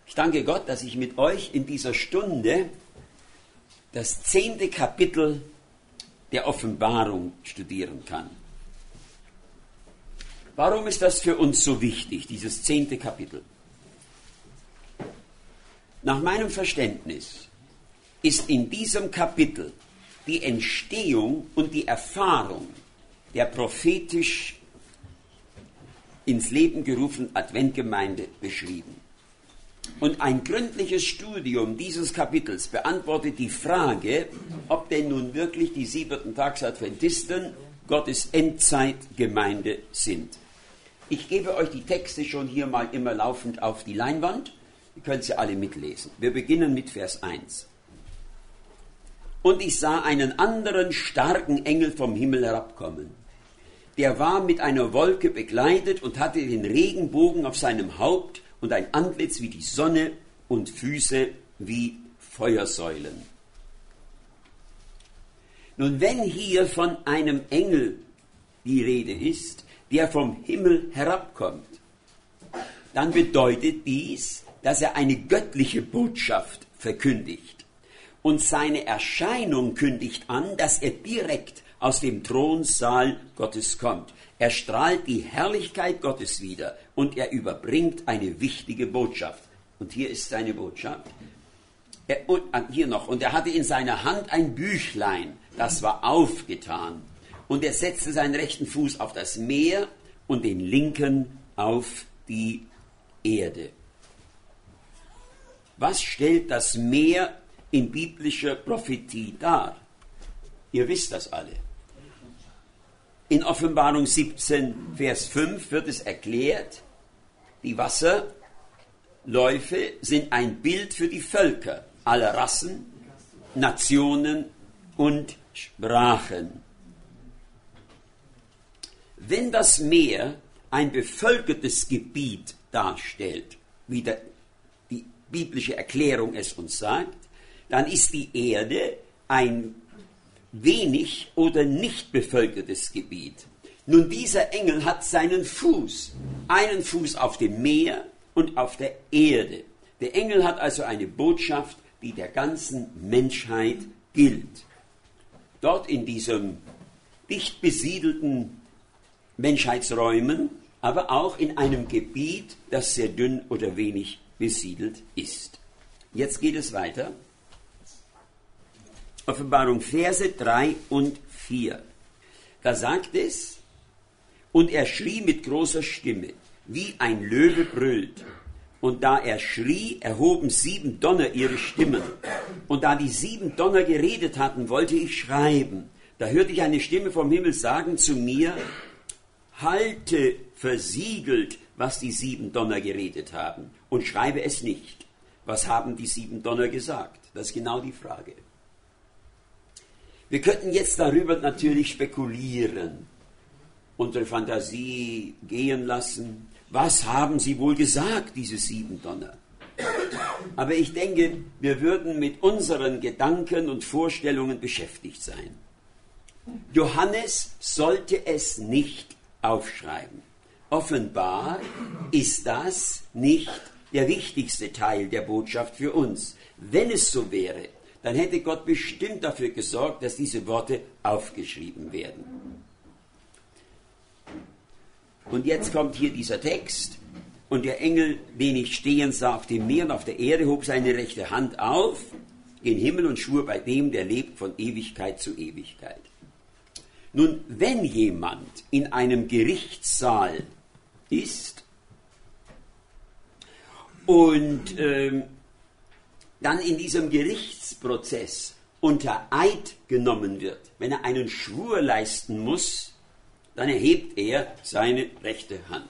Ich danke Gott, dass ich mit euch in dieser Stunde das 10. Kapitel der Offenbarung studieren kann. Warum ist das für uns so wichtig, dieses 10. Kapitel? Nach meinem Verständnis ist in diesem Kapitel die Entstehung und die Erfahrung der prophetisch ins Leben gerufenen Adventgemeinde beschrieben. Und ein gründliches Studium dieses Kapitels beantwortet die Frage, ob denn nun wirklich die Siebenten-Tags-Adventisten Gottes Endzeitgemeinde sind. Ich gebe euch die Texte schon hier mal immer laufend auf die Leinwand. Ihr könnt sie alle mitlesen. Wir beginnen mit Vers 1. Und ich sah einen anderen starken Engel vom Himmel herabkommen. Der war mit einer Wolke bekleidet und hatte den Regenbogen auf seinem Haupt und ein Antlitz wie die Sonne und Füße wie Feuersäulen. Nun, wenn hier von einem Engel die Rede ist, der vom Himmel herabkommt, dann bedeutet dies, dass er eine göttliche Botschaft verkündigt. Und seine Erscheinung kündigt an, dass er direkt aus dem Thronsaal Gottes kommt. Er strahlt die Herrlichkeit Gottes wider und er überbringt eine wichtige Botschaft. Und hier ist seine Botschaft. Und er hatte in seiner Hand ein Büchlein, das war aufgetan. Und er setzte seinen rechten Fuß auf das Meer und den linken auf die Erde. Was stellt das Meer in biblischer Prophetie dar? Ihr wisst das alle. In Offenbarung 17, Vers 5 wird es erklärt, die Wasserläufe sind ein Bild für die Völker aller Rassen, Nationen und Sprachen. Wenn das Meer ein bevölkertes Gebiet darstellt, wie die biblische Erklärung es uns sagt, dann ist die Erde ein wenig oder nicht bevölkertes Gebiet. Nun, dieser Engel hat seinen Fuß, einen Fuß auf dem Meer und auf der Erde. Der Engel hat also eine Botschaft, die der ganzen Menschheit gilt. Dort in diesem dicht besiedelten Menschheitsräumen, aber auch in einem Gebiet, das sehr dünn oder wenig besiedelt ist. Jetzt geht es weiter. Offenbarung Verse 3 und 4. Da sagt es, und er schrie mit großer Stimme, wie ein Löwe brüllt. Und da er schrie, erhoben 7 Donner ihre Stimmen. Und da die 7 Donner geredet hatten, wollte ich schreiben. Da hörte ich eine Stimme vom Himmel sagen zu mir, halte versiegelt, was die 7 Donner geredet haben, und schreibe es nicht. Was haben die 7 Donner gesagt? Das ist genau die Frage. Wir könnten jetzt darüber natürlich spekulieren, unsere Fantasie gehen lassen. Was haben sie wohl gesagt, diese 7 Donner? Aber ich denke, wir würden mit unseren Gedanken und Vorstellungen beschäftigt sein. Johannes sollte es nicht aufschreiben. Offenbar ist das nicht der wichtigste Teil der Botschaft für uns. Wenn es so wäre, dann hätte Gott bestimmt dafür gesorgt, dass diese Worte aufgeschrieben werden. Und jetzt kommt hier dieser Text. Und der Engel, den ich stehen sah auf dem Meer und auf der Erde, hob seine rechte Hand auf, gen Himmel und schwur bei dem, der lebt von Ewigkeit zu Ewigkeit. Nun, wenn jemand in einem Gerichtssaal ist und dann in diesem Gerichtsprozess unter Eid genommen wird, wenn er einen Schwur leisten muss, dann erhebt er seine rechte Hand.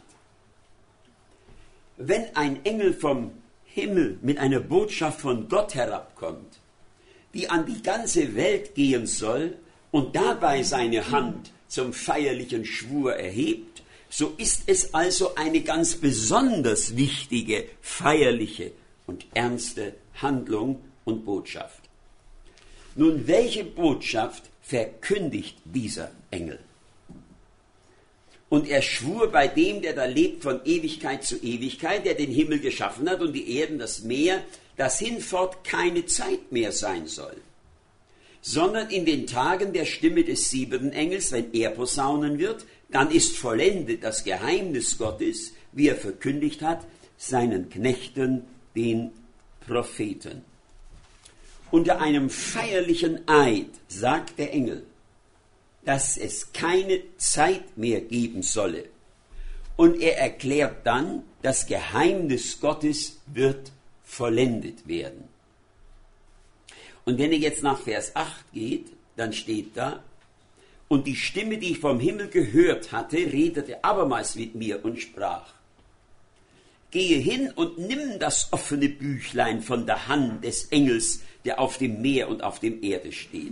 Wenn ein Engel vom Himmel mit einer Botschaft von Gott herabkommt, die an die ganze Welt gehen soll und dabei seine Hand zum feierlichen Schwur erhebt, so ist es also eine ganz besonders wichtige, feierliche und ernste Handlung und Botschaft. Nun, welche Botschaft verkündigt dieser Engel? Und er schwur bei dem, der da lebt von Ewigkeit zu Ewigkeit, der den Himmel geschaffen hat und die Erden, das Meer, dass hinfort keine Zeit mehr sein soll, sondern in den Tagen der Stimme des 7. Engels, wenn er posaunen wird, dann ist vollendet das Geheimnis Gottes, wie er verkündigt hat, seinen Knechten, den Propheten. Unter einem feierlichen Eid sagt der Engel, dass es keine Zeit mehr geben solle. Und er erklärt dann, das Geheimnis Gottes wird vollendet werden. Und wenn ihr jetzt nach Vers 8 geht, dann steht da, und die Stimme, die ich vom Himmel gehört hatte, redete abermals mit mir und sprach, gehe hin und nimm das offene Büchlein von der Hand des Engels, der auf dem Meer und auf dem Erde steht.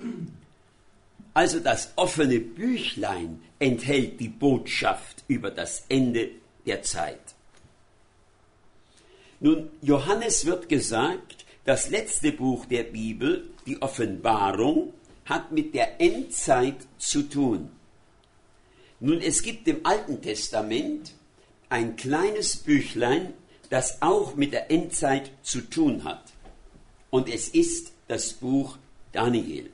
Also das offene Büchlein enthält die Botschaft über das Ende der Zeit. Nun, Johannes wird gesagt, das letzte Buch der Bibel, die Offenbarung, hat mit der Endzeit zu tun. Nun, es gibt im Alten Testament ein kleines Büchlein, das auch mit der Endzeit zu tun hat. Und es ist das Buch Daniel.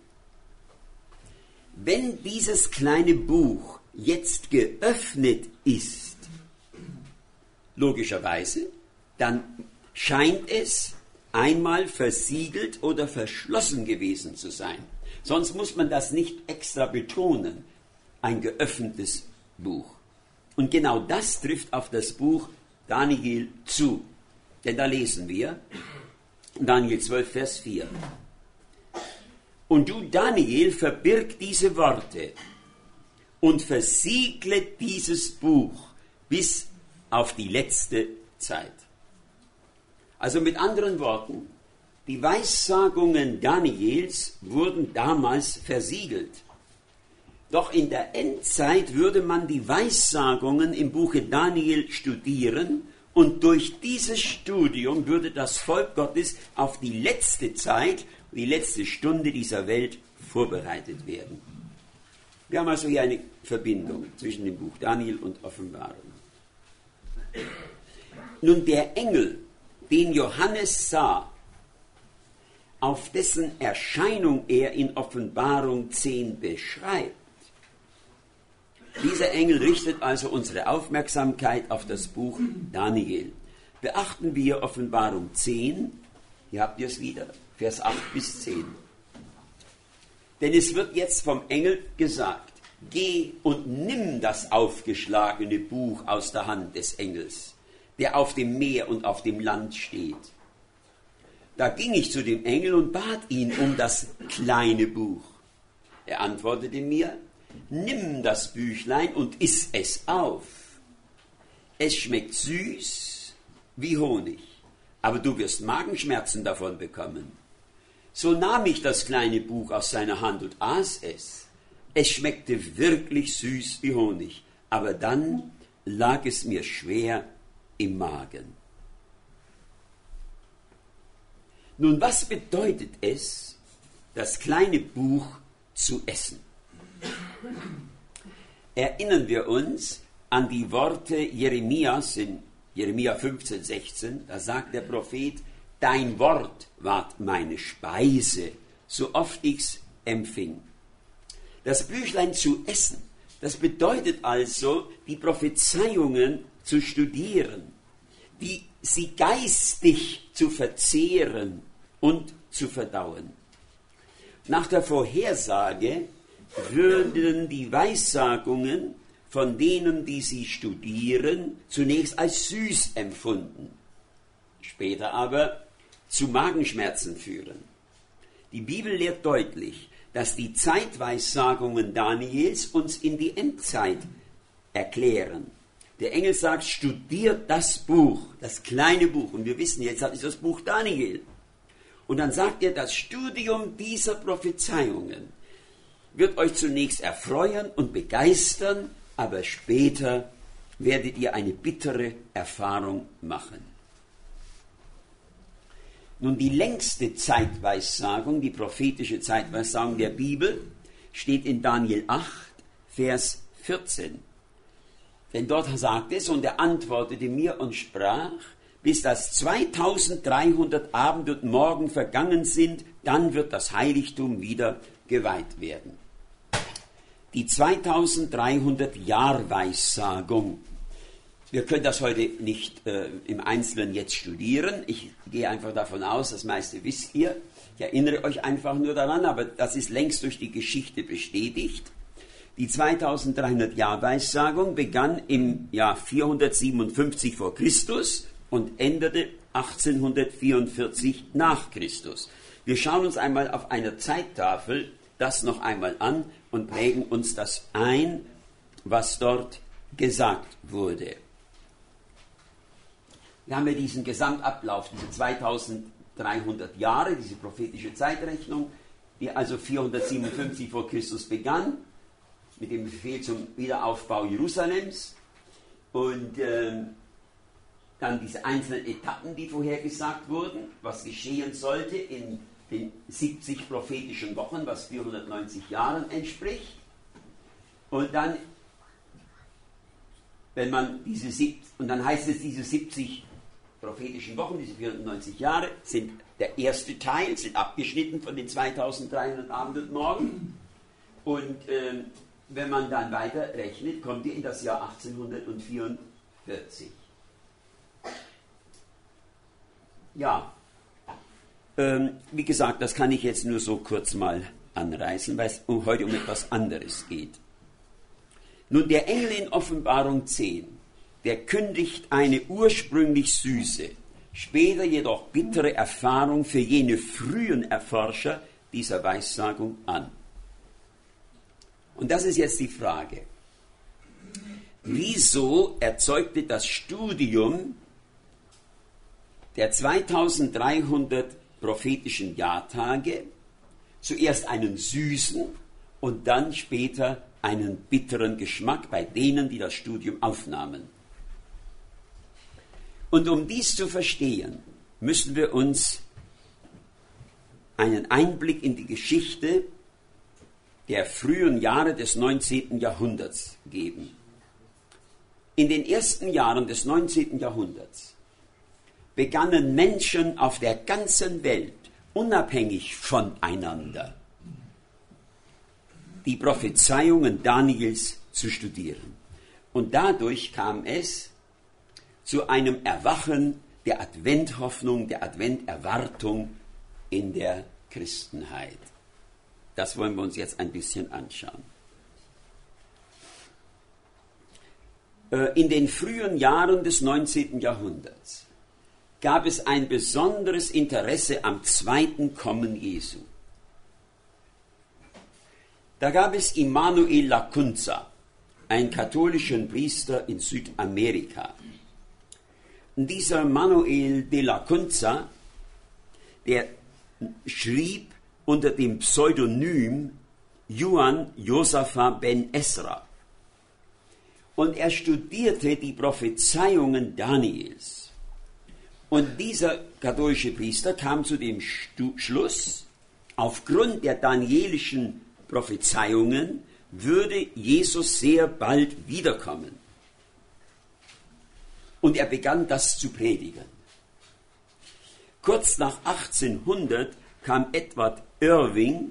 Wenn dieses kleine Buch jetzt geöffnet ist, logischerweise, dann scheint es einmal versiegelt oder verschlossen gewesen zu sein. Sonst muss man das nicht extra betonen, ein geöffnetes Buch. Und genau das trifft auf das Buch Daniel zu. Denn da lesen wir, Daniel 12, Vers 4. Und du, Daniel, verbirg diese Worte und versiegle dieses Buch bis auf die letzte Zeit. Also mit anderen Worten, die Weissagungen Daniels wurden damals versiegelt. Doch in der Endzeit würde man die Weissagungen im Buche Daniel studieren und durch dieses Studium würde das Volk Gottes auf die letzte Zeit, die letzte Stunde dieser Welt vorbereitet werden. Wir haben also hier eine Verbindung zwischen dem Buch Daniel und Offenbarung. Nun, der Engel, den Johannes sah, auf dessen Erscheinung er in Offenbarung 10 beschreibt, dieser Engel richtet also unsere Aufmerksamkeit auf das Buch Daniel. Beachten wir Offenbarung 10, hier habt ihr es wieder, Vers 8 bis 10. Denn es wird jetzt vom Engel gesagt, geh und nimm das aufgeschlagene Buch aus der Hand des Engels, der auf dem Meer und auf dem Land steht. Da ging ich zu dem Engel und bat ihn um das kleine Buch. Er antwortete mir, nimm das Büchlein und iss es auf. Es schmeckt süß wie Honig, aber du wirst Magenschmerzen davon bekommen. So nahm ich das kleine Buch aus seiner Hand und aß es. Es schmeckte wirklich süß wie Honig, aber dann lag es mir schwer im Magen. Nun, was bedeutet es, das kleine Buch zu essen? Erinnern wir uns an die Worte Jeremias in Jeremia 15, 16, da sagt der Prophet, dein Wort ward meine Speise, so oft ich's empfing. Das Büchlein zu essen, das bedeutet also, die Prophezeiungen zu studieren, sie geistig zu verzehren und zu verdauen. Nach der Vorhersage würden die Weissagungen von denen, die sie studieren, zunächst als süß empfunden, später aber zu Magenschmerzen führen. Die Bibel lehrt deutlich, dass die Zeitweissagungen Daniels uns in die Endzeit erklären. Der Engel sagt, studiert das Buch, das kleine Buch. Und wir wissen jetzt, das ist das Buch Daniel. Und dann sagt er, das Studium dieser Prophezeiungen wird euch zunächst erfreuen und begeistern, aber später werdet ihr eine bittere Erfahrung machen. Nun, die längste Zeitweissagung, die prophetische Zeitweissagung der Bibel, steht in Daniel 8, Vers 14. Denn dort sagt es, und er antwortete mir und sprach, bis das 2300 Abend und Morgen vergangen sind, dann wird das Heiligtum wieder geweiht werden. Die 2300 Jahrweissagung. Wir können das heute nicht im Einzelnen jetzt studieren. Ich gehe einfach davon aus, das meiste wisst ihr. Ich erinnere euch einfach nur daran, aber das ist längst durch die Geschichte bestätigt. Die 2300 Jahrweissagung begann im Jahr 457 vor Christus und endete 1844 nach Christus. Wir schauen uns einmal auf einer Zeittafel das noch einmal an und prägen uns das ein, was dort gesagt wurde. Wir haben ja diesen Gesamtablauf, diese 2300 Jahre, diese prophetische Zeitrechnung, die also 457 vor Christus begann, mit dem Befehl zum Wiederaufbau Jerusalems und dann diese einzelnen Etappen, die vorhergesagt wurden, was geschehen sollte in den 70 prophetischen Wochen, was 490 Jahren entspricht. Und dann, dann heißt es, diese 70 prophetischen Wochen, diese 490 Jahre, sind der erste Teil, sind abgeschnitten von den 2300 Abend und Morgen. Und wenn man dann weiter rechnet, kommt ihr in das Jahr 1844. Ja, wie gesagt, das kann ich jetzt nur so kurz mal anreißen, weil es heute um etwas anderes geht. Nun, der Engel in Offenbarung 10, der kündigt eine ursprünglich süße, später jedoch bittere Erfahrung für jene frühen Erforscher dieser Weissagung an. Und das ist jetzt die Frage. Wieso erzeugte das Studium der 2300 prophetischen Jahrtage zuerst einen süßen und dann später einen bitteren Geschmack bei denen, die das Studium aufnahmen? Und um dies zu verstehen, müssen wir uns einen Einblick in die Geschichte der frühen Jahre des 19. Jahrhunderts geben. In den ersten Jahren des 19. Jahrhunderts begannen Menschen auf der ganzen Welt, unabhängig voneinander, die Prophezeiungen Daniels zu studieren. Und dadurch kam es zu einem Erwachen der Adventhoffnung, der Adventerwartung in der Christenheit. Das wollen wir uns jetzt ein bisschen anschauen. In den frühen Jahren des 19. Jahrhunderts gab es ein besonderes Interesse am zweiten Kommen Jesu. Da gab es Immanuel Lacunza, einen katholischen Priester in Südamerika. Und dieser Manuel de Lacunza, der schrieb unter dem Pseudonym Juan Josafa ben Esra. Und er studierte die Prophezeiungen Daniels. Und dieser katholische Priester kam zu dem Schluss, aufgrund der danielischen Prophezeiungen würde Jesus sehr bald wiederkommen. Und er begann das zu predigen. Kurz nach 1800 kam Edward Irving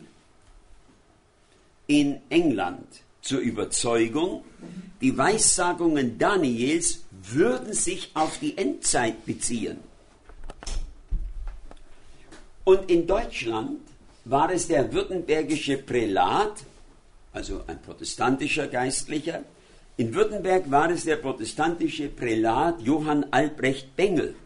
in England zur Überzeugung, die Weissagungen Daniels würden sich auf die Endzeit beziehen. Und in Deutschland war es der württembergische Prälat, also ein protestantischer Geistlicher. In Württemberg war es der protestantische Prälat Johann Albrecht Bengel.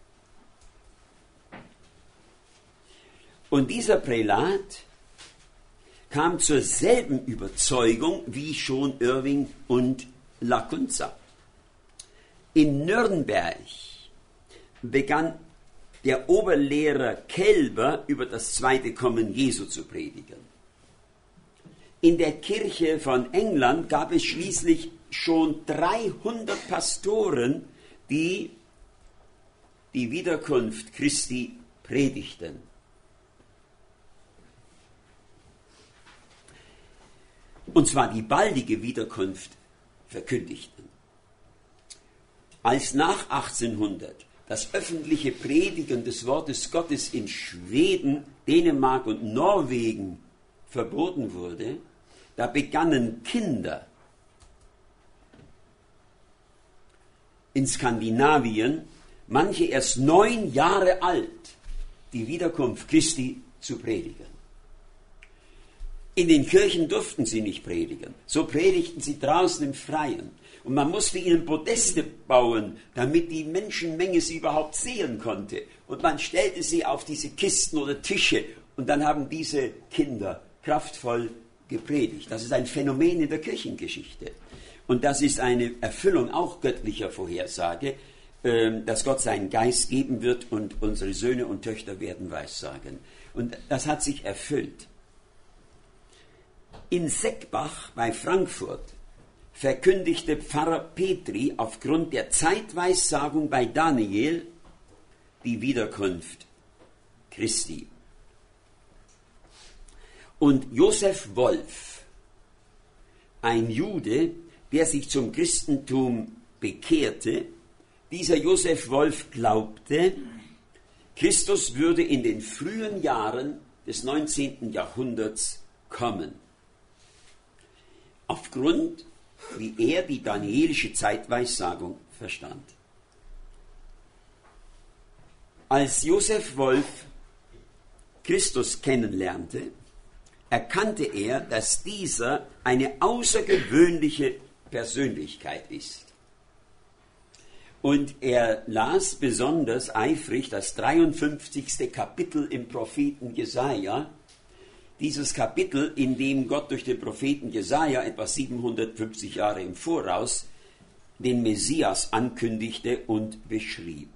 Und dieser Prälat kam zur selben Überzeugung wie schon Irving und Lacunza. In Nürnberg begann der Oberlehrer Kelber über das zweite Kommen Jesu zu predigen. In der Kirche von England gab es schließlich schon 300 Pastoren, die die Wiederkunft Christi predigten. Und zwar die baldige Wiederkunft verkündigten. Als nach 1800 das öffentliche Predigen des Wortes Gottes in Schweden, Dänemark und Norwegen verboten wurde, da begannen Kinder in Skandinavien, manche erst 9 Jahre alt, die Wiederkunft Christi zu predigen. In den Kirchen durften sie nicht predigen. So predigten sie draußen im Freien. Und man musste ihnen Podeste bauen, damit die Menschenmenge sie überhaupt sehen konnte. Und man stellte sie auf diese Kisten oder Tische. Und dann haben diese Kinder kraftvoll gepredigt. Das ist ein Phänomen in der Kirchengeschichte. Und das ist eine Erfüllung auch göttlicher Vorhersage, dass Gott seinen Geist geben wird und unsere Söhne und Töchter werden Weissagen. Und das hat sich erfüllt. In Seckbach bei Frankfurt verkündigte Pfarrer Petri aufgrund der Zeitweissagung bei Daniel die Wiederkunft Christi. Und Josef Wolf, ein Jude, der sich zum Christentum bekehrte, dieser Josef Wolf glaubte, Christus würde in den frühen Jahren des 19. Jahrhunderts kommen. Aufgrund, wie er die danielische Zeitweissagung verstand. Als Josef Wolf Christus kennenlernte, erkannte er, dass dieser eine außergewöhnliche Persönlichkeit ist. Und er las besonders eifrig das 53. Kapitel im Propheten Jesaja, dieses Kapitel, in dem Gott durch den Propheten Jesaja etwa 750 Jahre im Voraus den Messias ankündigte und beschrieb.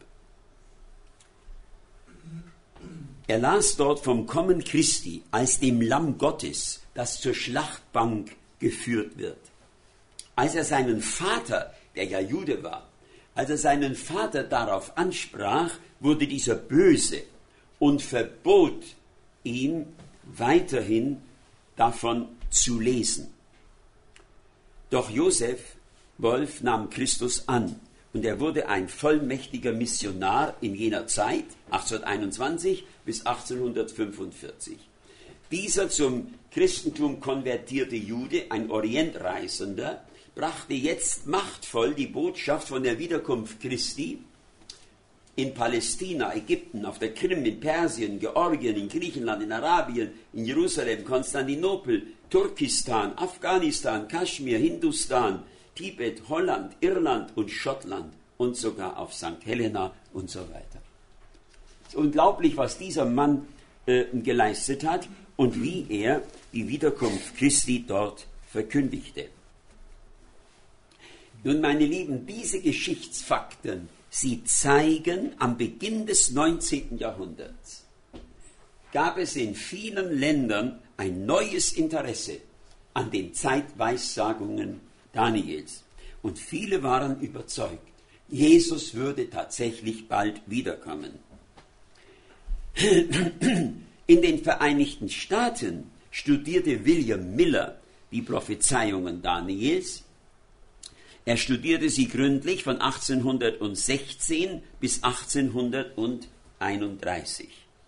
Er las dort vom Kommen Christi als dem Lamm Gottes, das zur Schlachtbank geführt wird. Als er seinen Vater, der ja Jude war, als er seinen Vater darauf ansprach, wurde dieser böse und verbot ihm weiterhin davon zu lesen. Doch Josef Wolf nahm Christus an und er wurde ein vollmächtiger Missionar in jener Zeit, 1821 bis 1845. Dieser zum Christentum konvertierte Jude, ein Orientreisender, brachte jetzt machtvoll die Botschaft von der Wiederkunft Christi in Palästina, Ägypten, auf der Krim, in Persien, Georgien, in Griechenland, in Arabien, in Jerusalem, Konstantinopel, Turkistan, Afghanistan, Kaschmir, Hindustan, Tibet, Holland, Irland und Schottland und sogar auf St. Helena und so weiter. Es ist unglaublich, was dieser Mann geleistet hat und wie er die Wiederkunft Christi dort verkündigte. Nun, meine Lieben, diese Geschichtsfakten, sie zeigen, am Beginn des 19. Jahrhunderts gab es in vielen Ländern ein neues Interesse an den Zeitweissagungen Daniels. Und viele waren überzeugt, Jesus würde tatsächlich bald wiederkommen. In den Vereinigten Staaten studierte William Miller die Prophezeiungen Daniels. Er studierte sie gründlich von 1816 bis 1831.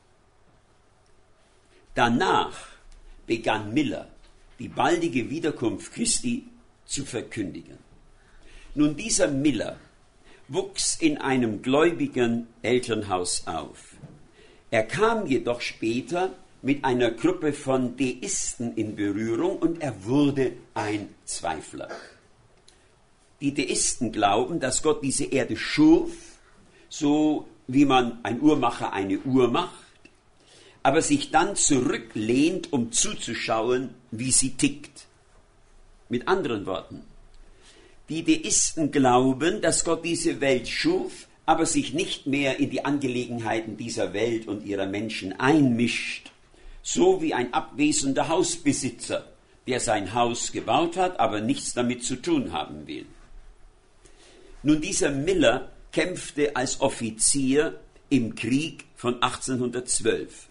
Danach begann Miller, die baldige Wiederkunft Christi zu verkündigen. Nun, dieser Miller wuchs in einem gläubigen Elternhaus auf. Er kam jedoch später mit einer Gruppe von Deisten in Berührung und er wurde ein Zweifler. Die Deisten glauben, dass Gott diese Erde schuf, so wie man ein Uhrmacher eine Uhr macht, aber sich dann zurücklehnt, um zuzuschauen, wie sie tickt. Mit anderen Worten, die Deisten glauben, dass Gott diese Welt schuf, aber sich nicht mehr in die Angelegenheiten dieser Welt und ihrer Menschen einmischt, so wie ein abwesender Hausbesitzer, der sein Haus gebaut hat, aber nichts damit zu tun haben will. Nun, dieser Miller kämpfte als Offizier im Krieg von 1812.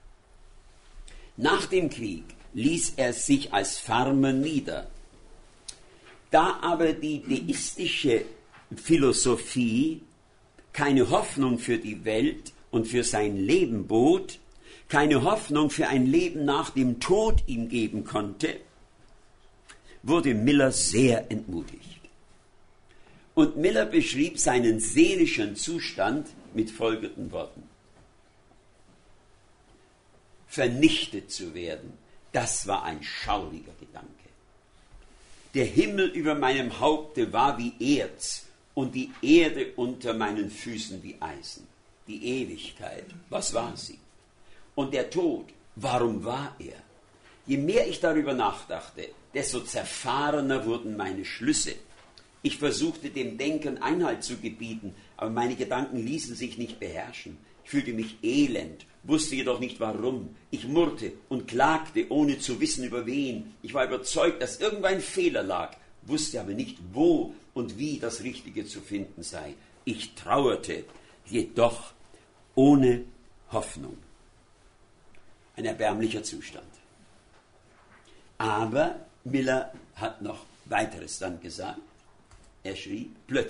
Nach dem Krieg ließ er sich als Farmer nieder. Da aber die deistische Philosophie keine Hoffnung für die Welt und für sein Leben bot, keine Hoffnung für ein Leben nach dem Tod ihm geben konnte, wurde Miller sehr entmutigt. Und Miller beschrieb seinen seelischen Zustand mit folgenden Worten: Vernichtet zu werden, das war ein schauriger Gedanke. Der Himmel über meinem Haupte war wie Erz und die Erde unter meinen Füßen wie Eisen. Die Ewigkeit, was war sie? Und der Tod, warum war er? Je mehr ich darüber nachdachte, desto zerfahrener wurden meine Schlüsse. Ich versuchte dem Denken Einhalt zu gebieten, aber meine Gedanken ließen sich nicht beherrschen. Ich fühlte mich elend, wusste jedoch nicht warum. Ich murrte und klagte, ohne zu wissen über wen. Ich war überzeugt, dass irgendwo ein Fehler lag, wusste aber nicht, wo und wie das Richtige zu finden sei. Ich trauerte, jedoch ohne Hoffnung. Ein erbärmlicher Zustand. Aber Miller hat noch weiteres dann gesagt. Er schrieb,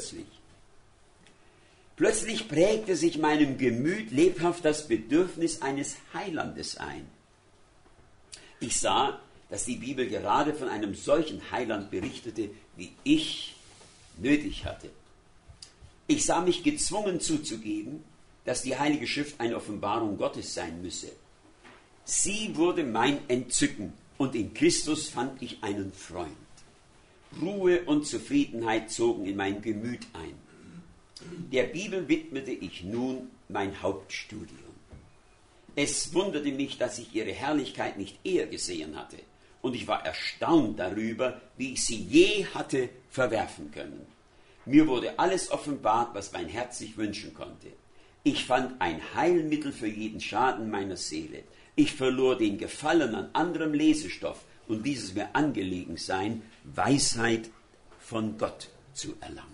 Plötzlich prägte sich meinem Gemüt lebhaft das Bedürfnis eines Heilandes ein. Ich sah, dass die Bibel gerade von einem solchen Heiland berichtete, wie ich nötig hatte. Ich sah mich gezwungen zuzugeben, dass die Heilige Schrift eine Offenbarung Gottes sein müsse. Sie wurde mein Entzücken und in Christus fand ich einen Freund. Ruhe und Zufriedenheit zogen in mein Gemüt ein. Der Bibel widmete ich nun mein Hauptstudium. Es wunderte mich, dass ich ihre Herrlichkeit nicht eher gesehen hatte, und ich war erstaunt darüber, wie ich sie je hatte verwerfen können. Mir wurde alles offenbart, was mein Herz sich wünschen konnte. Ich fand ein Heilmittel für jeden Schaden meiner Seele. Ich verlor den Gefallen an anderem Lesestoff und ließ es mir angelegen sein, Weisheit von Gott zu erlangen.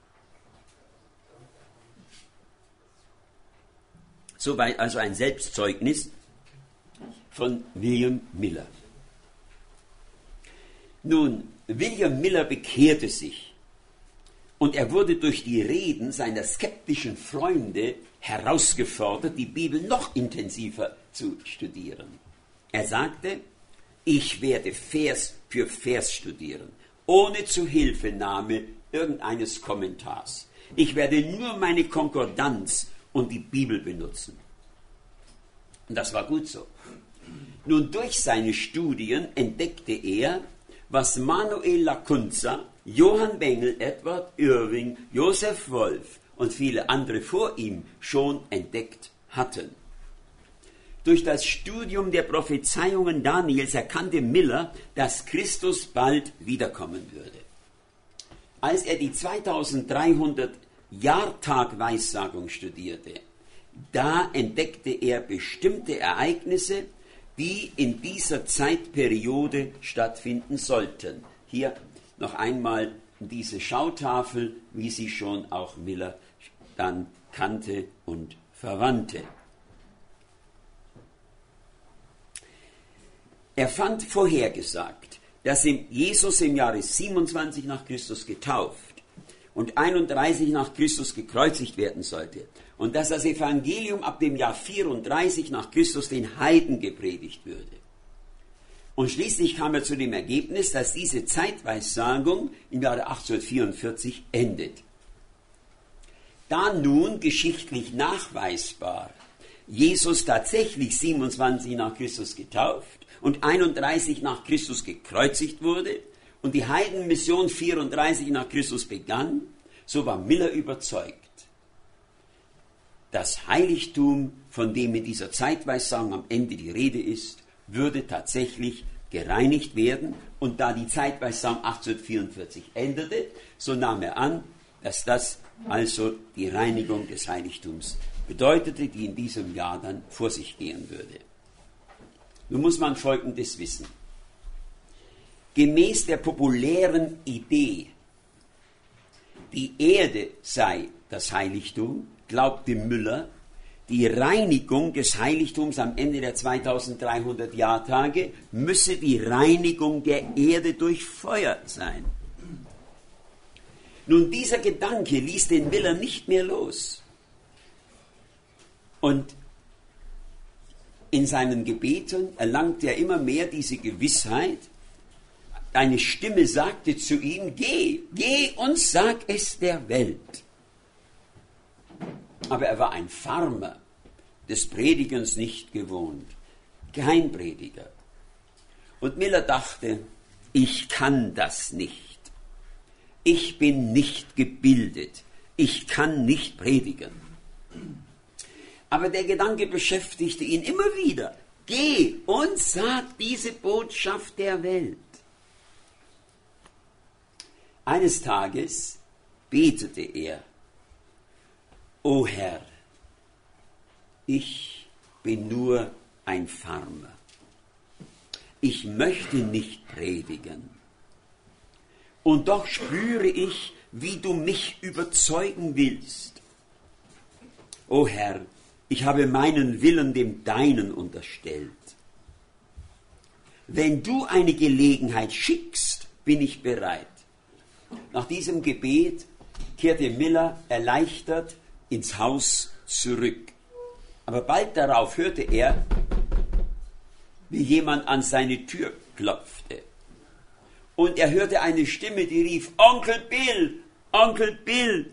Soweit also ein Selbstzeugnis von William Miller. Nun, William Miller bekehrte sich und er wurde durch die Reden seiner skeptischen Freunde herausgefordert, die Bibel noch intensiver zu studieren. Er sagte, ich werde Vers für Vers studieren, ohne Zuhilfenahme irgendeines Kommentars. Ich werde nur meine Konkordanz und die Bibel benutzen. Und das war gut so. Nun, durch seine Studien entdeckte er, was Manuel Lacunza, Johann Bengel, Edward Irving, Joseph Wolf und viele andere vor ihm schon entdeckt hatten. Durch das Studium der Prophezeiungen Daniels erkannte Miller, dass Christus bald wiederkommen würde. Als er die 2300 Jahrtag-Weissagung studierte, da entdeckte er bestimmte Ereignisse, die in dieser Zeitperiode stattfinden sollten. Hier noch einmal diese Schautafel, wie sie schon auch Miller dann kannte und verwandte. Er fand vorhergesagt, dass Jesus im Jahre 27 nach Christus getauft und 31 nach Christus gekreuzigt werden sollte und dass das Evangelium ab dem Jahr 34 nach Christus den Heiden gepredigt würde. Und schließlich kam er zu dem Ergebnis, dass diese Zeitweissagung im Jahre 1844 endet. Da nun geschichtlich nachweisbar Jesus tatsächlich 27 nach Christus getauft und 31 nach Christus gekreuzigt wurde und die Heidenmission 34 nach Christus begann, so war Miller überzeugt, das Heiligtum, von dem in dieser Zeitweissagung am Ende die Rede ist, würde tatsächlich gereinigt werden. Und da die Zeitweissagung 1844 endete, so nahm er an, dass das also die Reinigung des Heiligtums bedeutete, die in diesem Jahr dann vor sich gehen würde. Nun muss man Folgendes wissen. Gemäß der populären Idee, die Erde sei das Heiligtum, glaubte Müller, die Reinigung des Heiligtums am Ende der 2300 Jahrtage müsse die Reinigung der Erde durch Feuer sein. Nun, dieser Gedanke ließ den Miller nicht mehr los. Und in seinen Gebeten erlangte er immer mehr diese Gewissheit. Eine Stimme sagte zu ihm, geh und sag es der Welt. Aber er war ein Farmer, des Predigens nicht gewohnt, kein Prediger. Und Miller dachte, ich kann das nicht. Ich bin nicht gebildet. Ich kann nicht predigen. Aber der Gedanke beschäftigte ihn immer wieder. Geh und sag diese Botschaft der Welt. Eines Tages betete er, O Herr, ich bin nur ein Farmer. Ich möchte nicht predigen. Und doch spüre ich, wie du mich überzeugen willst. O Herr, ich habe meinen Willen dem Deinen unterstellt. Wenn du eine Gelegenheit schickst, bin ich bereit. Nach diesem Gebet kehrte Miller erleichtert ins Haus zurück. Aber bald darauf hörte er, wie jemand an seine Tür klopfte. Und er hörte eine Stimme, die rief, Onkel Bill, Onkel Bill.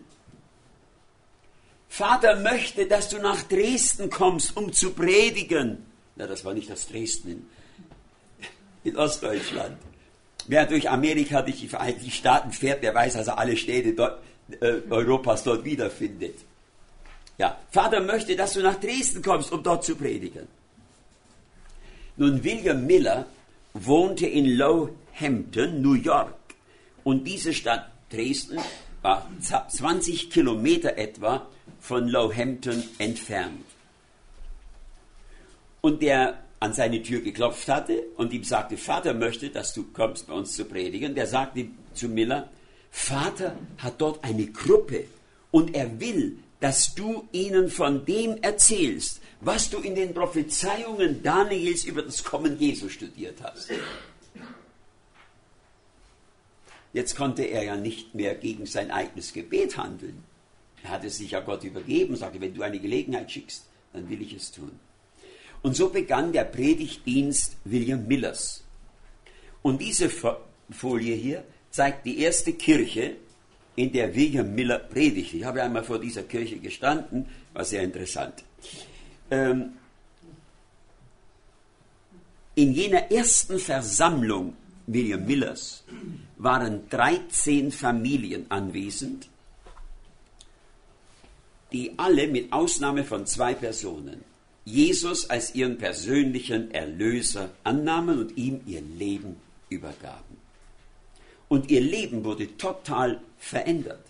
Vater möchte, dass du nach Dresden kommst, um zu predigen. Na, das war nicht das Dresden in Ostdeutschland. Wer durch Amerika, durch die Vereinigten Staaten fährt, der weiß, dass er alle Städte dort, Europas dort wiederfindet. Ja, Vater möchte, dass du nach Dresden kommst, um dort zu predigen. Nun, William Miller wohnte in Lowhampton, New York. Und diese Stadt Dresden war 20 Kilometer etwa von Lowhampton entfernt. Und der an seine Tür geklopft hatte und ihm sagte, Vater möchte, dass du kommst, bei uns zu predigen, der sagte zu Miller, Vater hat dort eine Gruppe und er will, dass du ihnen von dem erzählst, was du in den Prophezeiungen Daniels über das Kommen Jesu studiert hast. Jetzt konnte er ja nicht mehr gegen sein eigenes Gebet handeln. Er hatte sich ja Gott übergeben, sagte, wenn du eine Gelegenheit schickst, dann will ich es tun. Und so begann der Predigtdienst William Millers. Und diese Folie hier zeigt die erste Kirche, in der William Miller predigte. Ich habe einmal vor dieser Kirche gestanden, war sehr interessant. In jener ersten Versammlung William Millers waren 13 Familien anwesend, die alle mit Ausnahme von 2 Personen Jesus als ihren persönlichen Erlöser annahmen und ihm ihr Leben übergaben. Und ihr Leben wurde total verändert.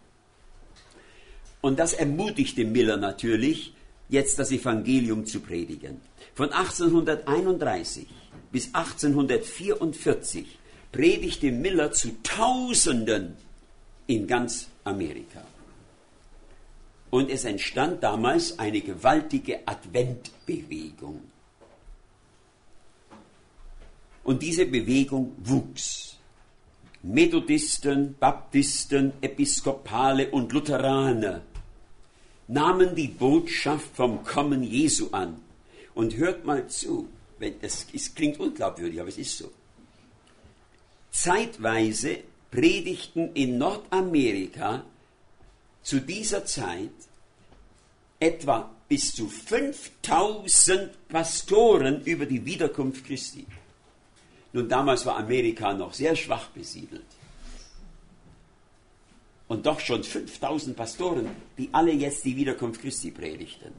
Und das ermutigte Miller natürlich, jetzt das Evangelium zu predigen. Von 1831 bis 1844 predigte Miller zu Tausenden in ganz Amerika. Und es entstand damals eine gewaltige Adventbewegung. Und diese Bewegung wuchs. Methodisten, Baptisten, Episkopale und Lutheraner nahmen die Botschaft vom Kommen Jesu an. Und hört mal zu, es klingt unglaubwürdig, aber es ist so. Zeitweise predigten in Nordamerika zu dieser Zeit etwa bis zu 5000 Pastoren über die Wiederkunft Christi. Nun, damals war Amerika noch sehr schwach besiedelt. Und doch schon 5000 Pastoren, die alle jetzt die Wiederkunft Christi predigten.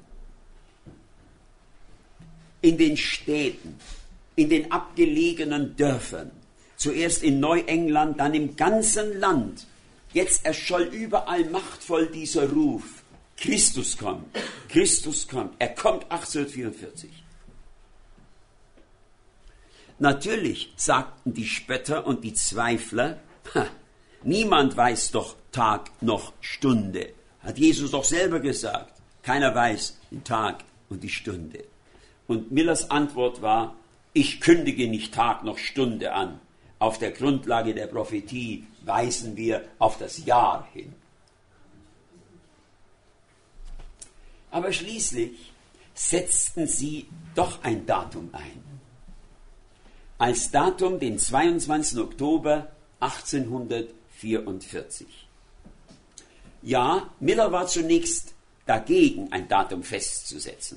In den Städten, in den abgelegenen Dörfern, zuerst in Neuengland, dann im ganzen Land. Jetzt erscholl überall machtvoll dieser Ruf, Christus kommt, er kommt 1844. Natürlich sagten die Spötter und die Zweifler, niemand weiß doch Tag noch Stunde. Hat Jesus doch selber gesagt, keiner weiß den Tag und die Stunde. Und Millers Antwort war, ich kündige nicht Tag noch Stunde an, auf der Grundlage der Prophetie weisen wir auf das Jahr hin. Aber schließlich setzten sie doch ein Datum ein. Als Datum den 22. Oktober 1844. Ja, Miller war zunächst dagegen, ein Datum festzusetzen.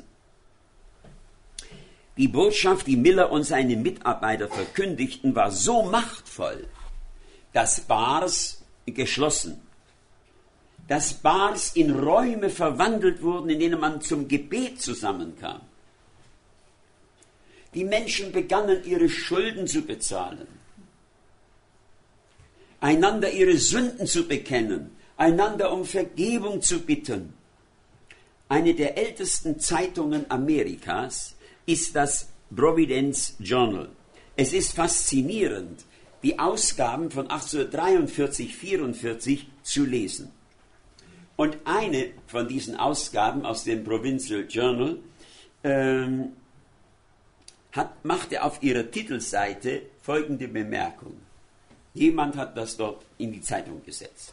Die Botschaft, die Miller und seine Mitarbeiter verkündigten, war so machtvoll, dass Bars geschlossen, dass Bars in Räume verwandelt wurden, in denen man zum Gebet zusammenkam. Die Menschen begannen, ihre Schulden zu bezahlen, einander ihre Sünden zu bekennen, einander um Vergebung zu bitten. Eine der ältesten Zeitungen Amerikas ist das Providence Journal. Es ist faszinierend, die Ausgaben von 1843-44 zu lesen. Und eine von diesen Ausgaben aus dem Provincial Journal machte auf ihrer Titelseite folgende Bemerkung. Jemand hat das dort in die Zeitung gesetzt.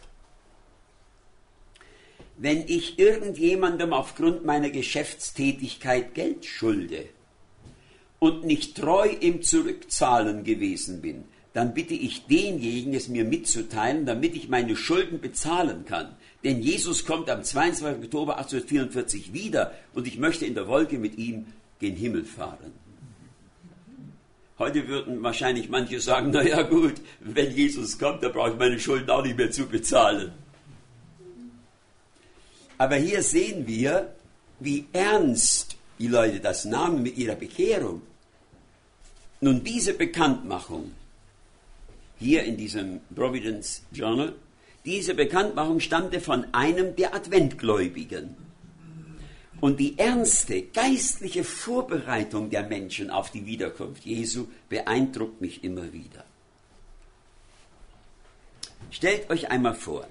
Wenn ich irgendjemandem aufgrund meiner Geschäftstätigkeit Geld schulde und nicht treu im Zurückzahlen gewesen bin, dann bitte ich denjenigen, es mir mitzuteilen, damit ich meine Schulden bezahlen kann. Denn Jesus kommt am 22. Oktober 1844 wieder und ich möchte in der Wolke mit ihm gen Himmel fahren. Heute würden wahrscheinlich manche sagen, naja gut, wenn Jesus kommt, dann brauche ich meine Schulden auch nicht mehr zu bezahlen. Aber hier sehen wir, wie ernst die Leute das nahmen mit ihrer Bekehrung. Nun, diese Bekanntmachung, hier in diesem Providence Journal, diese Bekanntmachung stammte von einem der Adventgläubigen. Und die ernste geistliche Vorbereitung der Menschen auf die Wiederkunft Jesu beeindruckt mich immer wieder. Stellt euch einmal vor,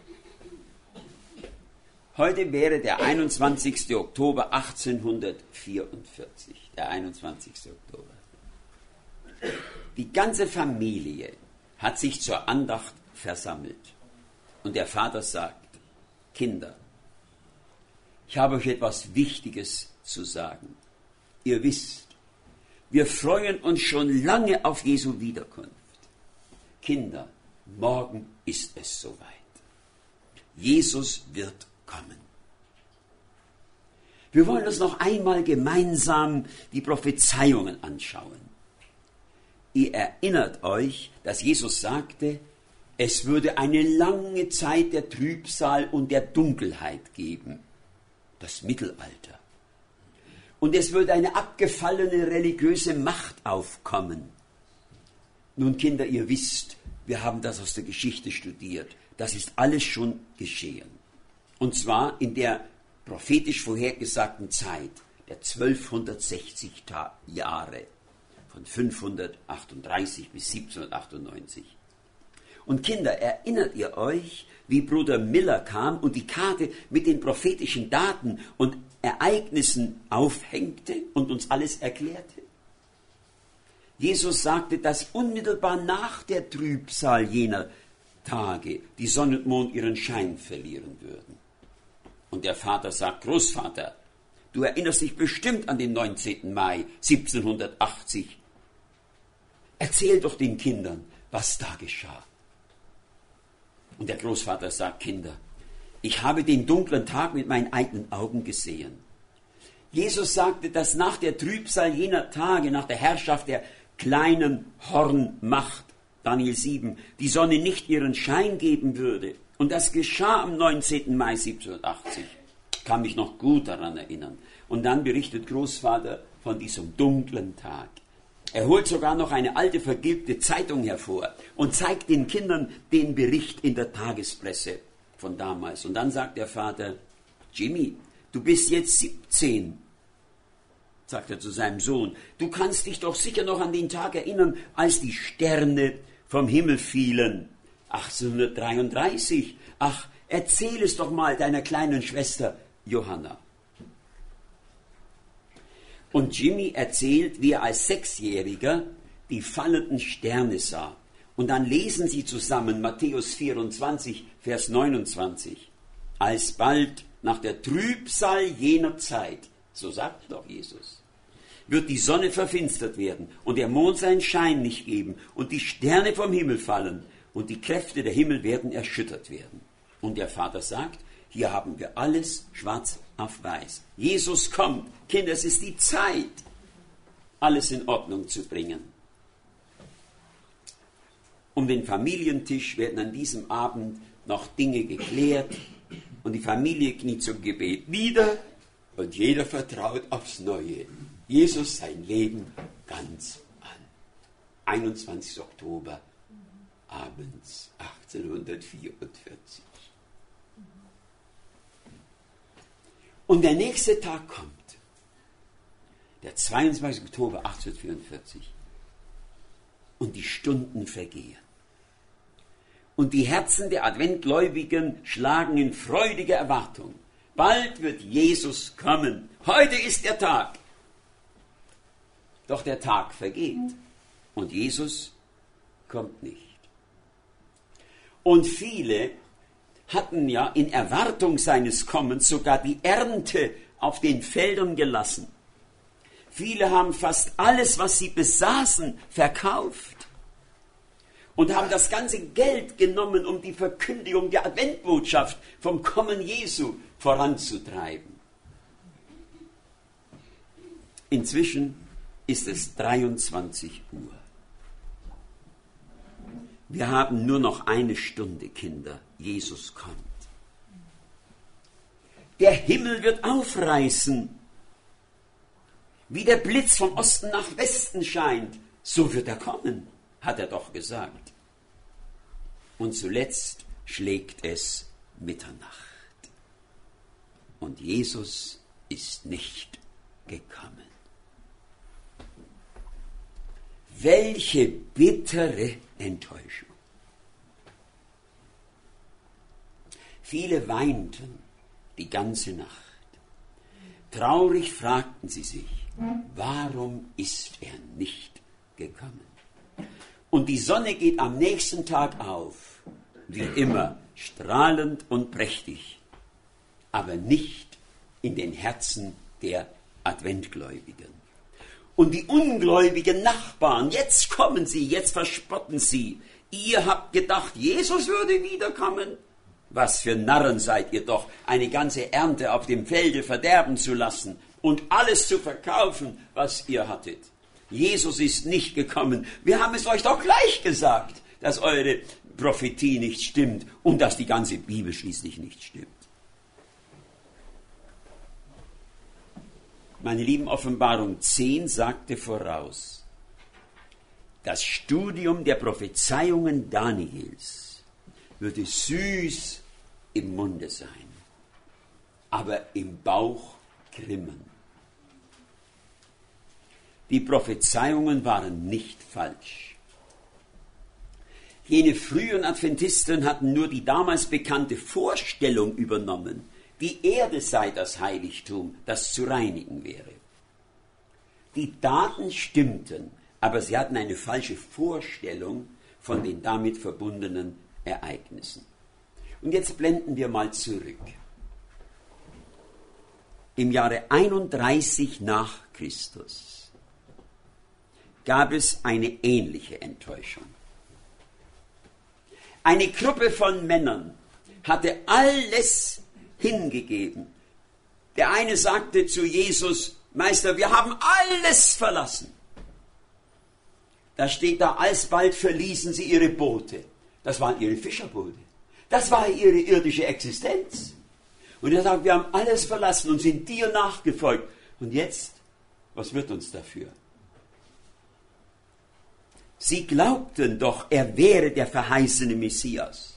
heute wäre der 21. Oktober 1844, der 21. Oktober. Die ganze Familie hat sich zur Andacht versammelt. Und der Vater sagt, Kinder, ich habe euch etwas Wichtiges zu sagen. Ihr wisst, wir freuen uns schon lange auf Jesu Wiederkunft. Kinder, morgen ist es soweit. Jesus wird kommen. Wir wollen uns noch einmal gemeinsam die Prophezeiungen anschauen. Ihr erinnert euch, dass Jesus sagte, es würde eine lange Zeit der Trübsal und der Dunkelheit geben, das Mittelalter. Und es würde eine abgefallene religiöse Macht aufkommen. Nun Kinder, ihr wisst, wir haben das aus der Geschichte studiert, das ist alles schon geschehen. Und zwar in der prophetisch vorhergesagten Zeit der 1260 Jahre, von 538 bis 1798. Und Kinder, erinnert ihr euch, wie Bruder Miller kam und die Karte mit den prophetischen Daten und Ereignissen aufhängte und uns alles erklärte? Jesus sagte, dass unmittelbar nach der Trübsal jener Tage die Sonne und Mond ihren Schein verlieren würden. Und der Vater sagt, Großvater, du erinnerst dich bestimmt an den 19. Mai 1780. Erzähl doch den Kindern, was da geschah. Und der Großvater sagt, Kinder, ich habe den dunklen Tag mit meinen eigenen Augen gesehen. Jesus sagte, dass nach der Trübsal jener Tage, nach der Herrschaft der kleinen Hornmacht, Daniel 7, die Sonne nicht ihren Schein geben würde. Und das geschah am 19. Mai 1780. Ich kann mich noch gut daran erinnern. Und dann berichtet Großvater von diesem dunklen Tag. Er holt sogar noch eine alte vergilbte Zeitung hervor und zeigt den Kindern den Bericht in der Tagespresse von damals. Und dann sagt der Vater, Jimmy, du bist jetzt 17, sagt er zu seinem Sohn. Du kannst dich doch sicher noch an den Tag erinnern, als die Sterne vom Himmel fielen. 1833. Ach, erzähl es doch mal deiner kleinen Schwester Johanna. Und Jimmy erzählt, wie er als Sechsjähriger die fallenden Sterne sah Und dann lesen Sie zusammen Matthäus 24, Vers 29. Alsbald nach der Trübsal jener Zeit, so sagt doch Jesus, wird die Sonne verfinstert werden und der Mond seinen Schein nicht geben und die Sterne vom Himmel fallen und die Kräfte der Himmel werden erschüttert werden. Und der Vater sagt, hier haben wir alles schwarz auf weiß. Jesus kommt. Kinder, es ist die Zeit, alles in Ordnung zu bringen. Um den Familientisch werden an diesem Abend noch Dinge geklärt und die Familie kniet zum Gebet nieder und jeder vertraut aufs Neue Jesus sein Leben ganz an. 21. Oktober, abends 1844. Und der nächste Tag kommt, der 22. Oktober 1844, und die Stunden vergehen. Und die Herzen der Adventgläubigen schlagen in freudiger Erwartung. Bald wird Jesus kommen. Heute ist der Tag. Doch der Tag vergeht und Jesus kommt nicht. Und viele hatten ja in Erwartung seines Kommens sogar die Ernte auf den Feldern gelassen. Viele haben fast alles, was sie besaßen, verkauft und haben das ganze Geld genommen, um die Verkündigung der Adventbotschaft vom Kommen Jesu voranzutreiben. Inzwischen ist es 23 Uhr. Wir haben nur noch eine Stunde, Kinder. Jesus kommt. Der Himmel wird aufreißen. Wie der Blitz vom Osten nach Westen scheint, so wird er kommen, hat er doch gesagt. Und zuletzt schlägt es Mitternacht. Und Jesus ist nicht gekommen. Welche bittere Enttäuschung. Viele weinten die ganze Nacht. Traurig fragten sie sich, warum ist er nicht gekommen? Und die Sonne geht am nächsten Tag auf, wie immer, strahlend und prächtig, aber nicht in den Herzen der Adventgläubigen. Und die ungläubigen Nachbarn, jetzt kommen sie, jetzt verspotten sie. Ihr habt gedacht, Jesus würde wiederkommen? Was für Narren seid ihr doch, eine ganze Ernte auf dem Felde verderben zu lassen und alles zu verkaufen, was ihr hattet. Jesus ist nicht gekommen. Wir haben es euch doch gleich gesagt, dass eure Prophetie nicht stimmt und dass die ganze Bibel schließlich nicht stimmt. Meine lieben, Offenbarung 10 sagte voraus, das Studium der Prophezeiungen Daniels würde süß im Munde sein, aber im Bauch grimmen. Die Prophezeiungen waren nicht falsch. Jene frühen Adventisten hatten nur die damals bekannte Vorstellung übernommen, die Erde sei das Heiligtum, das zu reinigen wäre. Die Daten stimmten, aber sie hatten eine falsche Vorstellung von den damit verbundenen Ereignissen. Und jetzt blenden wir mal zurück. Im Jahre 31 nach Christus gab es eine ähnliche Enttäuschung. Eine Gruppe von Männern hatte alles hingegeben. Der eine sagte zu Jesus, Meister, wir haben alles verlassen. Da steht da, alsbald verließen sie ihre Boote. Das waren ihre Fischerboote. Das war ihre irdische Existenz. Und er sagt, wir haben alles verlassen und sind dir nachgefolgt. Und jetzt, was wird uns dafür? Sie glaubten doch, er wäre der verheißene Messias.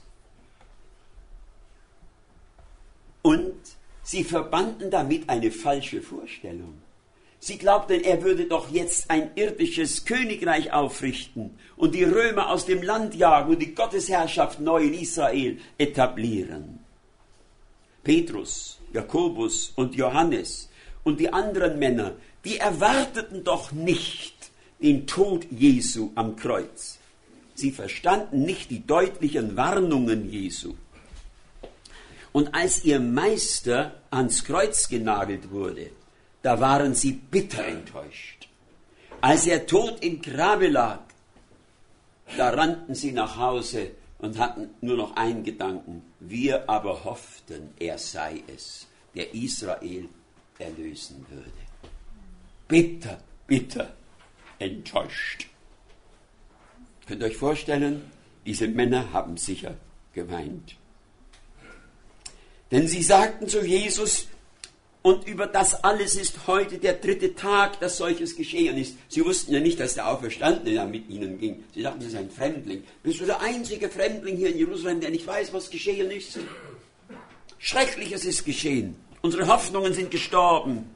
Und sie verbanden damit eine falsche Vorstellung. Sie glaubten, er würde doch jetzt ein irdisches Königreich aufrichten und die Römer aus dem Land jagen und die Gottesherrschaft neu in Israel etablieren. Petrus, Jakobus und Johannes und die anderen Männer, die erwarteten doch nicht den Tod Jesu am Kreuz. Sie verstanden nicht die deutlichen Warnungen Jesu. Und als ihr Meister ans Kreuz genagelt wurde, da waren sie bitter enttäuscht. Als er tot im Grabe lag, da rannten sie nach Hause und hatten nur noch einen Gedanken: Wir aber hofften, er sei es, der Israel erlösen würde. Bitter, bitter enttäuscht. Könnt ihr euch vorstellen, diese Männer haben sicher geweint. Denn sie sagten zu Jesus, und über das alles ist heute der 3. Tag, dass solches geschehen ist. Sie wussten ja nicht, dass der Auferstandene da mit ihnen ging. Sie dachten, das ist ein Fremdling. Bist du der einzige Fremdling hier in Jerusalem, der nicht weiß, was geschehen ist? Schreckliches ist geschehen. Unsere Hoffnungen sind gestorben.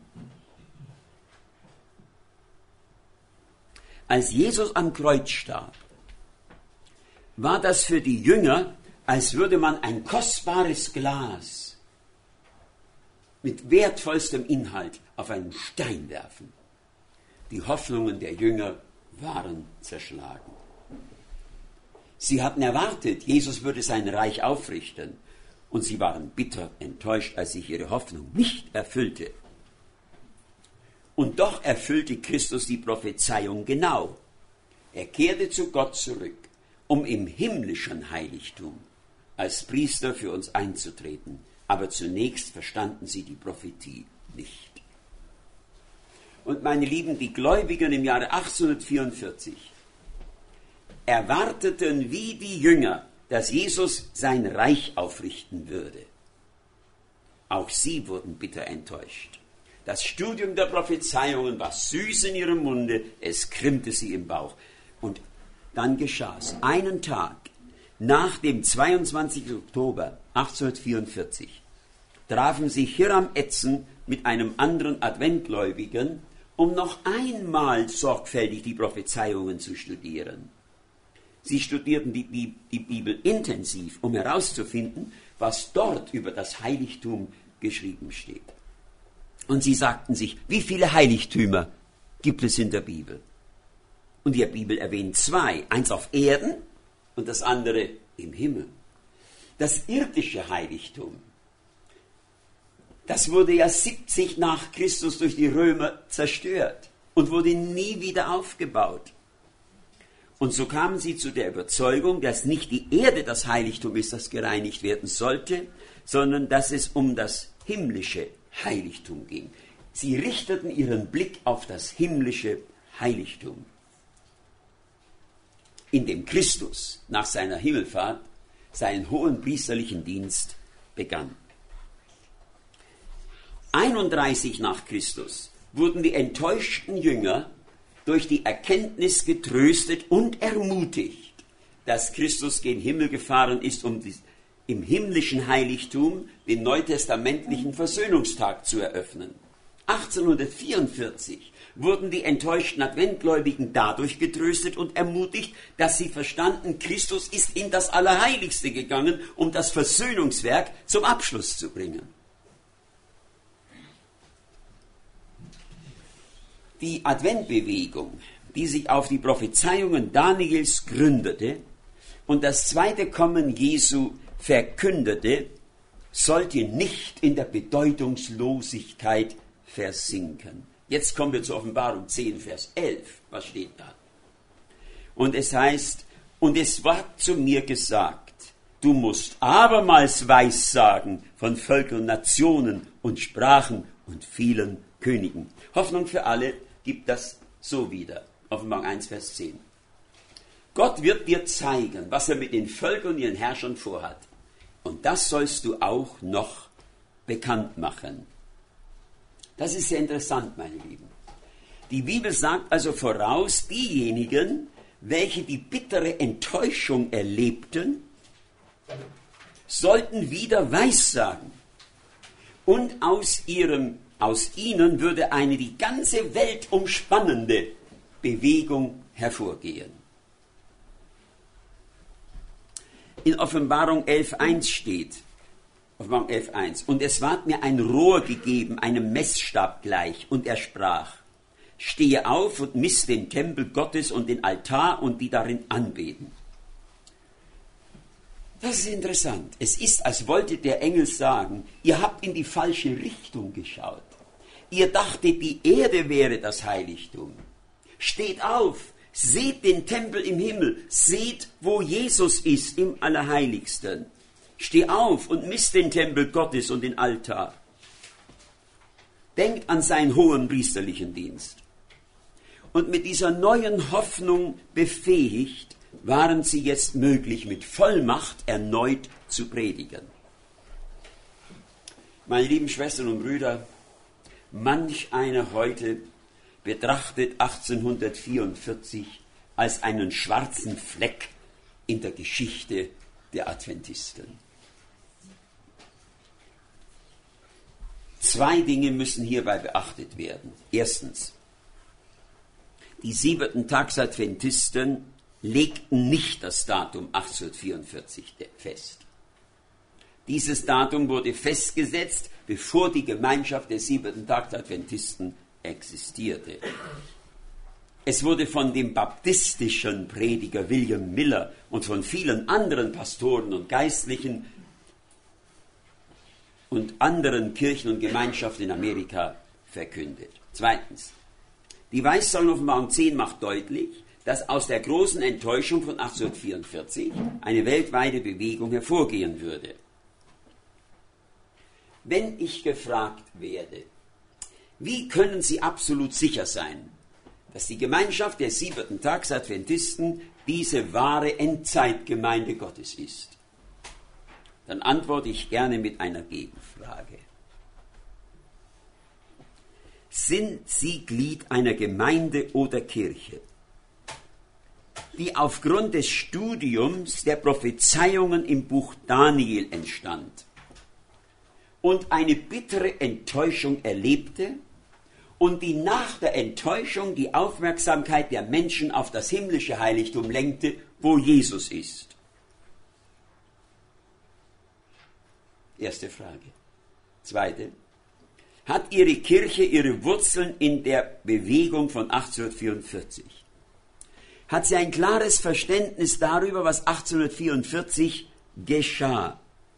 Als Jesus am Kreuz starb, war das für die Jünger, als würde man ein kostbares Glas mit wertvollstem Inhalt auf einen Stein werfen. Die Hoffnungen der Jünger waren zerschlagen. Sie hatten erwartet, Jesus würde sein Reich aufrichten, und sie waren bitter enttäuscht, als sich ihre Hoffnung nicht erfüllte. Und doch erfüllte Christus die Prophezeiung genau. Er kehrte zu Gott zurück, um im himmlischen Heiligtum als Priester für uns einzutreten. Aber zunächst verstanden sie die Prophetie nicht. Und meine Lieben, die Gläubigen im Jahre 1844 erwarteten wie die Jünger, dass Jesus sein Reich aufrichten würde. Auch sie wurden bitter enttäuscht. Das Studium der Prophezeiungen war süß in ihrem Munde, es krimmte sie im Bauch. Und dann geschah es. Einen Tag nach dem 22. Oktober 1844 trafen sich Hiram Edson mit einem anderen Adventgläubigen, um noch einmal sorgfältig die Prophezeiungen zu studieren. Sie studierten die Bibel intensiv, um herauszufinden, was dort über das Heiligtum geschrieben steht. Und sie sagten sich, wie viele Heiligtümer gibt es in der Bibel? Und die Bibel erwähnt 2, eins auf Erden und das andere im Himmel. Das irdische Heiligtum, das wurde ja 70 nach Christus durch die Römer zerstört und wurde nie wieder aufgebaut. Und so kamen sie zu der Überzeugung, dass nicht die Erde das Heiligtum ist, das gereinigt werden sollte, sondern dass es um das himmlische Heiligtum ging. Sie richteten ihren Blick auf das himmlische Heiligtum, in dem Christus nach seiner Himmelfahrt seinen hohen priesterlichen Dienst begann. 31 nach Christus wurden die enttäuschten Jünger durch die Erkenntnis getröstet und ermutigt, dass Christus gen Himmel gefahren ist, um im himmlischen Heiligtum den neutestamentlichen Versöhnungstag zu eröffnen. 1844 wurden die enttäuschten Adventgläubigen dadurch getröstet und ermutigt, dass sie verstanden, Christus ist in das Allerheiligste gegangen, um das Versöhnungswerk zum Abschluss zu bringen. Die Adventbewegung, die sich auf die Prophezeiungen Daniels gründete und das zweite Kommen Jesu verkündete, sollte nicht in der Bedeutungslosigkeit versinken. Jetzt kommen wir zur Offenbarung 10, Vers 11. Was steht da? Und es heißt, und es ward zu mir gesagt, du musst abermals Weissagen von Völkern, Nationen und Sprachen und vielen Königen. Hoffnung für alle gibt das so wieder. Offenbarung 1, Vers 10. Gott wird dir zeigen, was er mit den Völkern und ihren Herrschern vorhat. Und das sollst du auch noch bekannt machen. Das ist sehr interessant, meine Lieben. Die Bibel sagt also voraus, diejenigen, welche die bittere Enttäuschung erlebten, sollten wieder Weissagen. Und aus ihnen würde eine die ganze Welt umspannende Bewegung hervorgehen. In Offenbarung 11.1 steht, Offenbarung 11.1, und es ward mir ein Rohr gegeben, einem Messstab gleich, und er sprach, stehe auf und miss den Tempel Gottes und den Altar und die darin anbeten. Das ist interessant. Es ist, als wollte der Engel sagen, ihr habt in die falsche Richtung geschaut. Ihr dachtet, die Erde wäre das Heiligtum. Steht auf, seht den Tempel im Himmel, seht, wo Jesus ist im Allerheiligsten. Steh auf und misst den Tempel Gottes und den Altar. Denkt an seinen hohen priesterlichen Dienst. Und mit dieser neuen Hoffnung befähigt, waren sie jetzt möglich, mit Vollmacht erneut zu predigen. Meine lieben Schwestern und Brüder, manch einer heute betrachtet 1844 als einen schwarzen Fleck in der Geschichte der Adventisten. Zwei Dinge müssen hierbei beachtet werden. Erstens, die 7-Tags-Adventisten legten nicht das Datum 1844 fest. Dieses Datum wurde festgesetzt, bevor die Gemeinschaft der 7-Tags-Adventisten existierte. Es wurde von dem baptistischen Prediger William Miller und von vielen anderen Pastoren und Geistlichen und anderen Kirchen und Gemeinschaften in Amerika verkündet. Zweitens, die Weissagen-Offenbarung 10 macht deutlich, dass aus der großen Enttäuschung von 1844 eine weltweite Bewegung hervorgehen würde. Wenn ich gefragt werde, wie können Sie absolut sicher sein, dass die Gemeinschaft der 7-Tags-Adventisten diese wahre Endzeitgemeinde Gottes ist, dann antworte ich gerne mit einer Gegenfrage. Sind Sie Glied einer Gemeinde oder Kirche, die aufgrund des Studiums der Prophezeiungen im Buch Daniel entstand und eine bittere Enttäuschung erlebte und die nach der Enttäuschung die Aufmerksamkeit der Menschen auf das himmlische Heiligtum lenkte, wo Jesus ist? Erste Frage. Zweite. Hat Ihre Kirche ihre Wurzeln in der Bewegung von 1844? Hat sie ein klares Verständnis darüber, was 1844 geschah?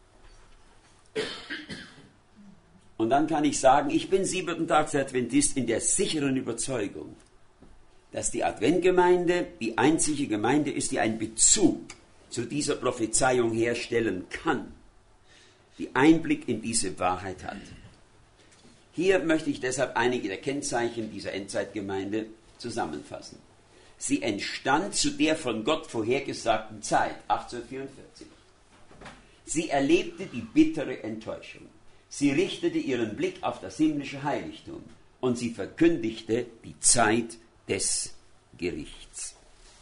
Und dann kann ich sagen, ich bin 7-Tags-Adventist in der sicheren Überzeugung, dass die Adventgemeinde die einzige Gemeinde ist, die einen Bezug zu dieser Prophezeiung herstellen kann, die Einblick in diese Wahrheit hat. Hier möchte ich deshalb einige der Kennzeichen dieser Endzeitgemeinde zusammenfassen. Sie entstand zu der von Gott vorhergesagten Zeit, 1844. Sie erlebte die bittere Enttäuschung. Sie richtete ihren Blick auf das himmlische Heiligtum und sie verkündigte die Zeit des Gerichts.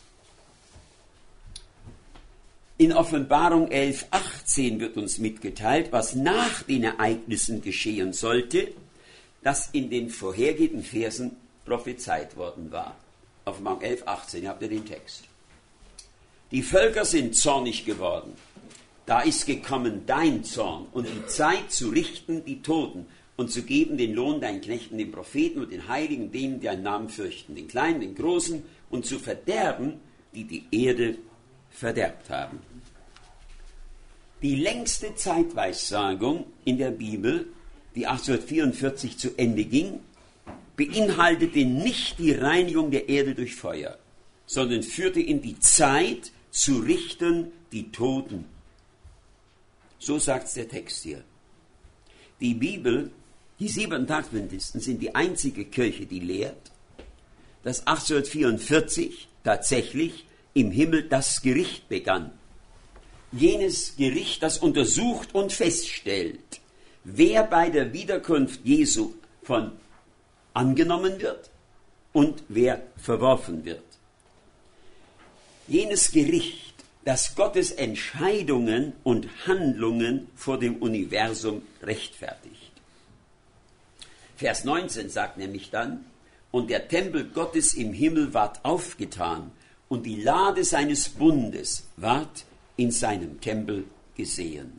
In Offenbarung 11,18 wird uns mitgeteilt, was nach den Ereignissen geschehen sollte, das in den vorhergehenden Versen prophezeit worden war. Offenbarung 11,18, habt ihr den Text. Die Völker sind zornig geworden. Da ist gekommen dein Zorn und die Zeit zu richten die Toten und zu geben den Lohn deinen Knechten, den Propheten und den Heiligen, denen, die einen Namen fürchten, den Kleinen, den Großen, und zu verderben, die die Erde verderbt haben. Die längste Zeitweissagung in der Bibel, die 1844 zu Ende ging, beinhaltete nicht die Reinigung der Erde durch Feuer, sondern führte in die Zeit zu richten die Toten. So sagt der Text hier. Die Bibel, die 7-Tags-Adventisten sind die einzige Kirche, die lehrt, dass 1844 tatsächlich im Himmel das Gericht begann. Jenes Gericht, das untersucht und feststellt, wer bei der Wiederkunft Jesu von angenommen wird und wer verworfen wird. Jenes Gericht, das Gottes Entscheidungen und Handlungen vor dem Universum rechtfertigt. Vers 19 sagt nämlich dann, und der Tempel Gottes im Himmel ward aufgetan und die Lade seines Bundes ward in seinem Tempel gesehen.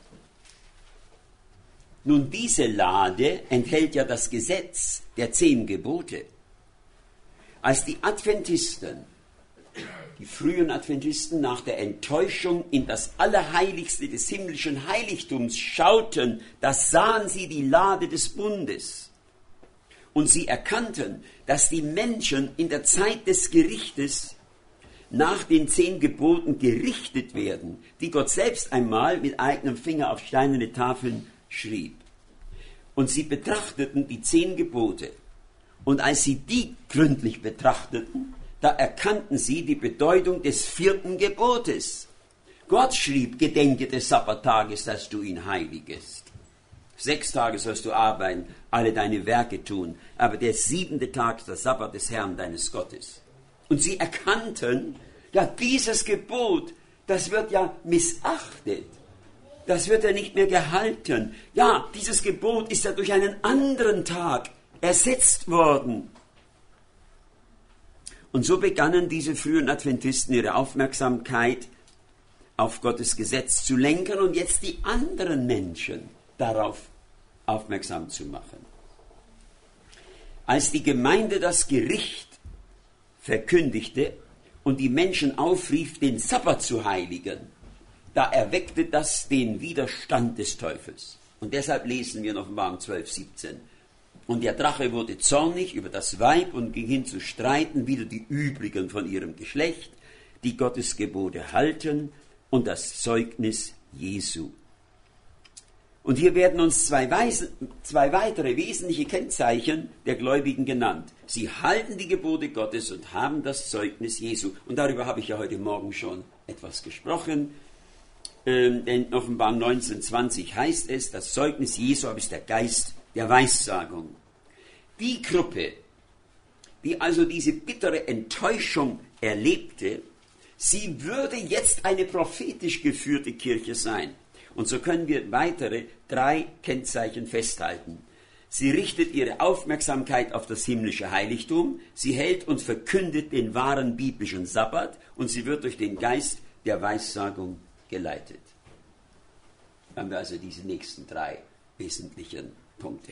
Nun, diese Lade enthält ja das Gesetz der 10 Gebote. Als die Adventisten die frühen Adventisten nach der Enttäuschung in das Allerheiligste des himmlischen Heiligtums schauten, da sahen sie die Lade des Bundes. Und sie erkannten, dass die Menschen in der Zeit des Gerichtes nach den 10 Geboten gerichtet werden, die Gott selbst einmal mit eigenem Finger auf steinerne Tafeln schrieb. Und sie betrachteten die 10 Gebote. Und als sie die gründlich betrachteten, da erkannten sie die Bedeutung des 4. Gebotes. Gott schrieb, gedenke des Sabbattages, dass du ihn heiligest. 6 Tage sollst du arbeiten, alle deine Werke tun, aber der 7. Tag ist der Sabbat des Herrn deines Gottes. Und sie erkannten, ja, dieses Gebot, das wird ja missachtet. Das wird ja nicht mehr gehalten. Ja, dieses Gebot ist ja durch einen anderen Tag ersetzt worden. Und so begannen diese frühen Adventisten ihre Aufmerksamkeit auf Gottes Gesetz zu lenken und jetzt die anderen Menschen darauf aufmerksam zu machen. Als die Gemeinde das Gericht verkündigte und die Menschen aufrief, den Sabbat zu heiligen, da erweckte das den Widerstand des Teufels. Und deshalb lesen wir in Offenbarung 12,17. Und der Drache wurde zornig über das Weib und ging hin zu streiten, wieder die übrigen von ihrem Geschlecht, die Gottes Gebote halten und das Zeugnis Jesu. Und hier werden uns zwei weitere wesentliche Kennzeichen der Gläubigen genannt. Sie halten die Gebote Gottes und haben das Zeugnis Jesu. Und darüber habe ich ja heute Morgen schon etwas gesprochen. In Offenbarung 19,20 heißt es, das Zeugnis Jesu ist der Geist der Weissagung. Die Gruppe, die also diese bittere Enttäuschung erlebte, sie würde jetzt eine prophetisch geführte Kirche sein. Und so können wir weitere 3 Kennzeichen festhalten. Sie richtet ihre Aufmerksamkeit auf das himmlische Heiligtum, sie hält und verkündet den wahren biblischen Sabbat und sie wird durch den Geist der Weissagung geleitet. Dann haben wir also diese nächsten 3 wesentlichen Punkte.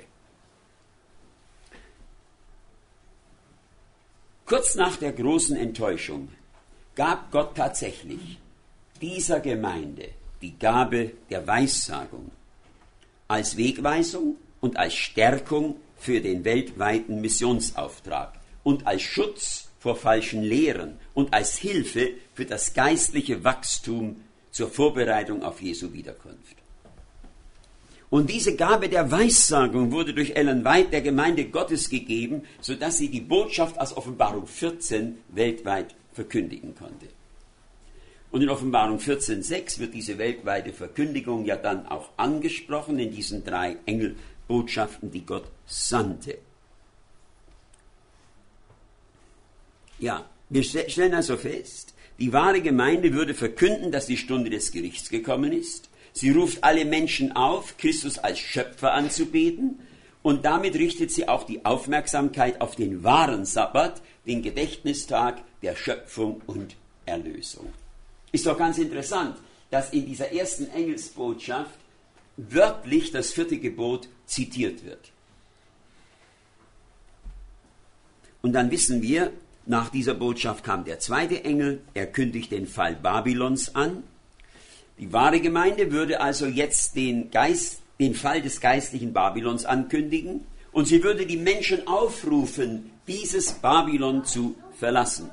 Kurz nach der großen Enttäuschung gab Gott tatsächlich dieser Gemeinde die Gabe der Weissagung als Wegweisung und als Stärkung für den weltweiten Missionsauftrag und als Schutz vor falschen Lehren und als Hilfe für das geistliche Wachstum zur Vorbereitung auf Jesu Wiederkunft. Und diese Gabe der Weissagung wurde durch Ellen White der Gemeinde Gottes gegeben, sodass sie die Botschaft aus Offenbarung 14 weltweit verkündigen konnte. Und in Offenbarung 14,6 wird diese weltweite Verkündigung ja dann auch angesprochen in diesen 3 Engelbotschaften, die Gott sandte. Ja, wir stellen also fest, die wahre Gemeinde würde verkünden, dass die Stunde des Gerichts gekommen ist. Sie ruft alle Menschen auf, Christus als Schöpfer anzubeten, und damit richtet sie auch die Aufmerksamkeit auf den wahren Sabbat, den Gedächtnistag der Schöpfung und Erlösung. Ist doch ganz interessant, dass in dieser ersten Engelsbotschaft wörtlich das 4. Gebot zitiert wird. Und dann wissen wir, nach dieser Botschaft kam der 2. Engel, er kündigt den Fall Babylons an. Die wahre Gemeinde würde also jetzt den Fall des geistlichen Babylons ankündigen und sie würde die Menschen aufrufen, dieses Babylon zu verlassen.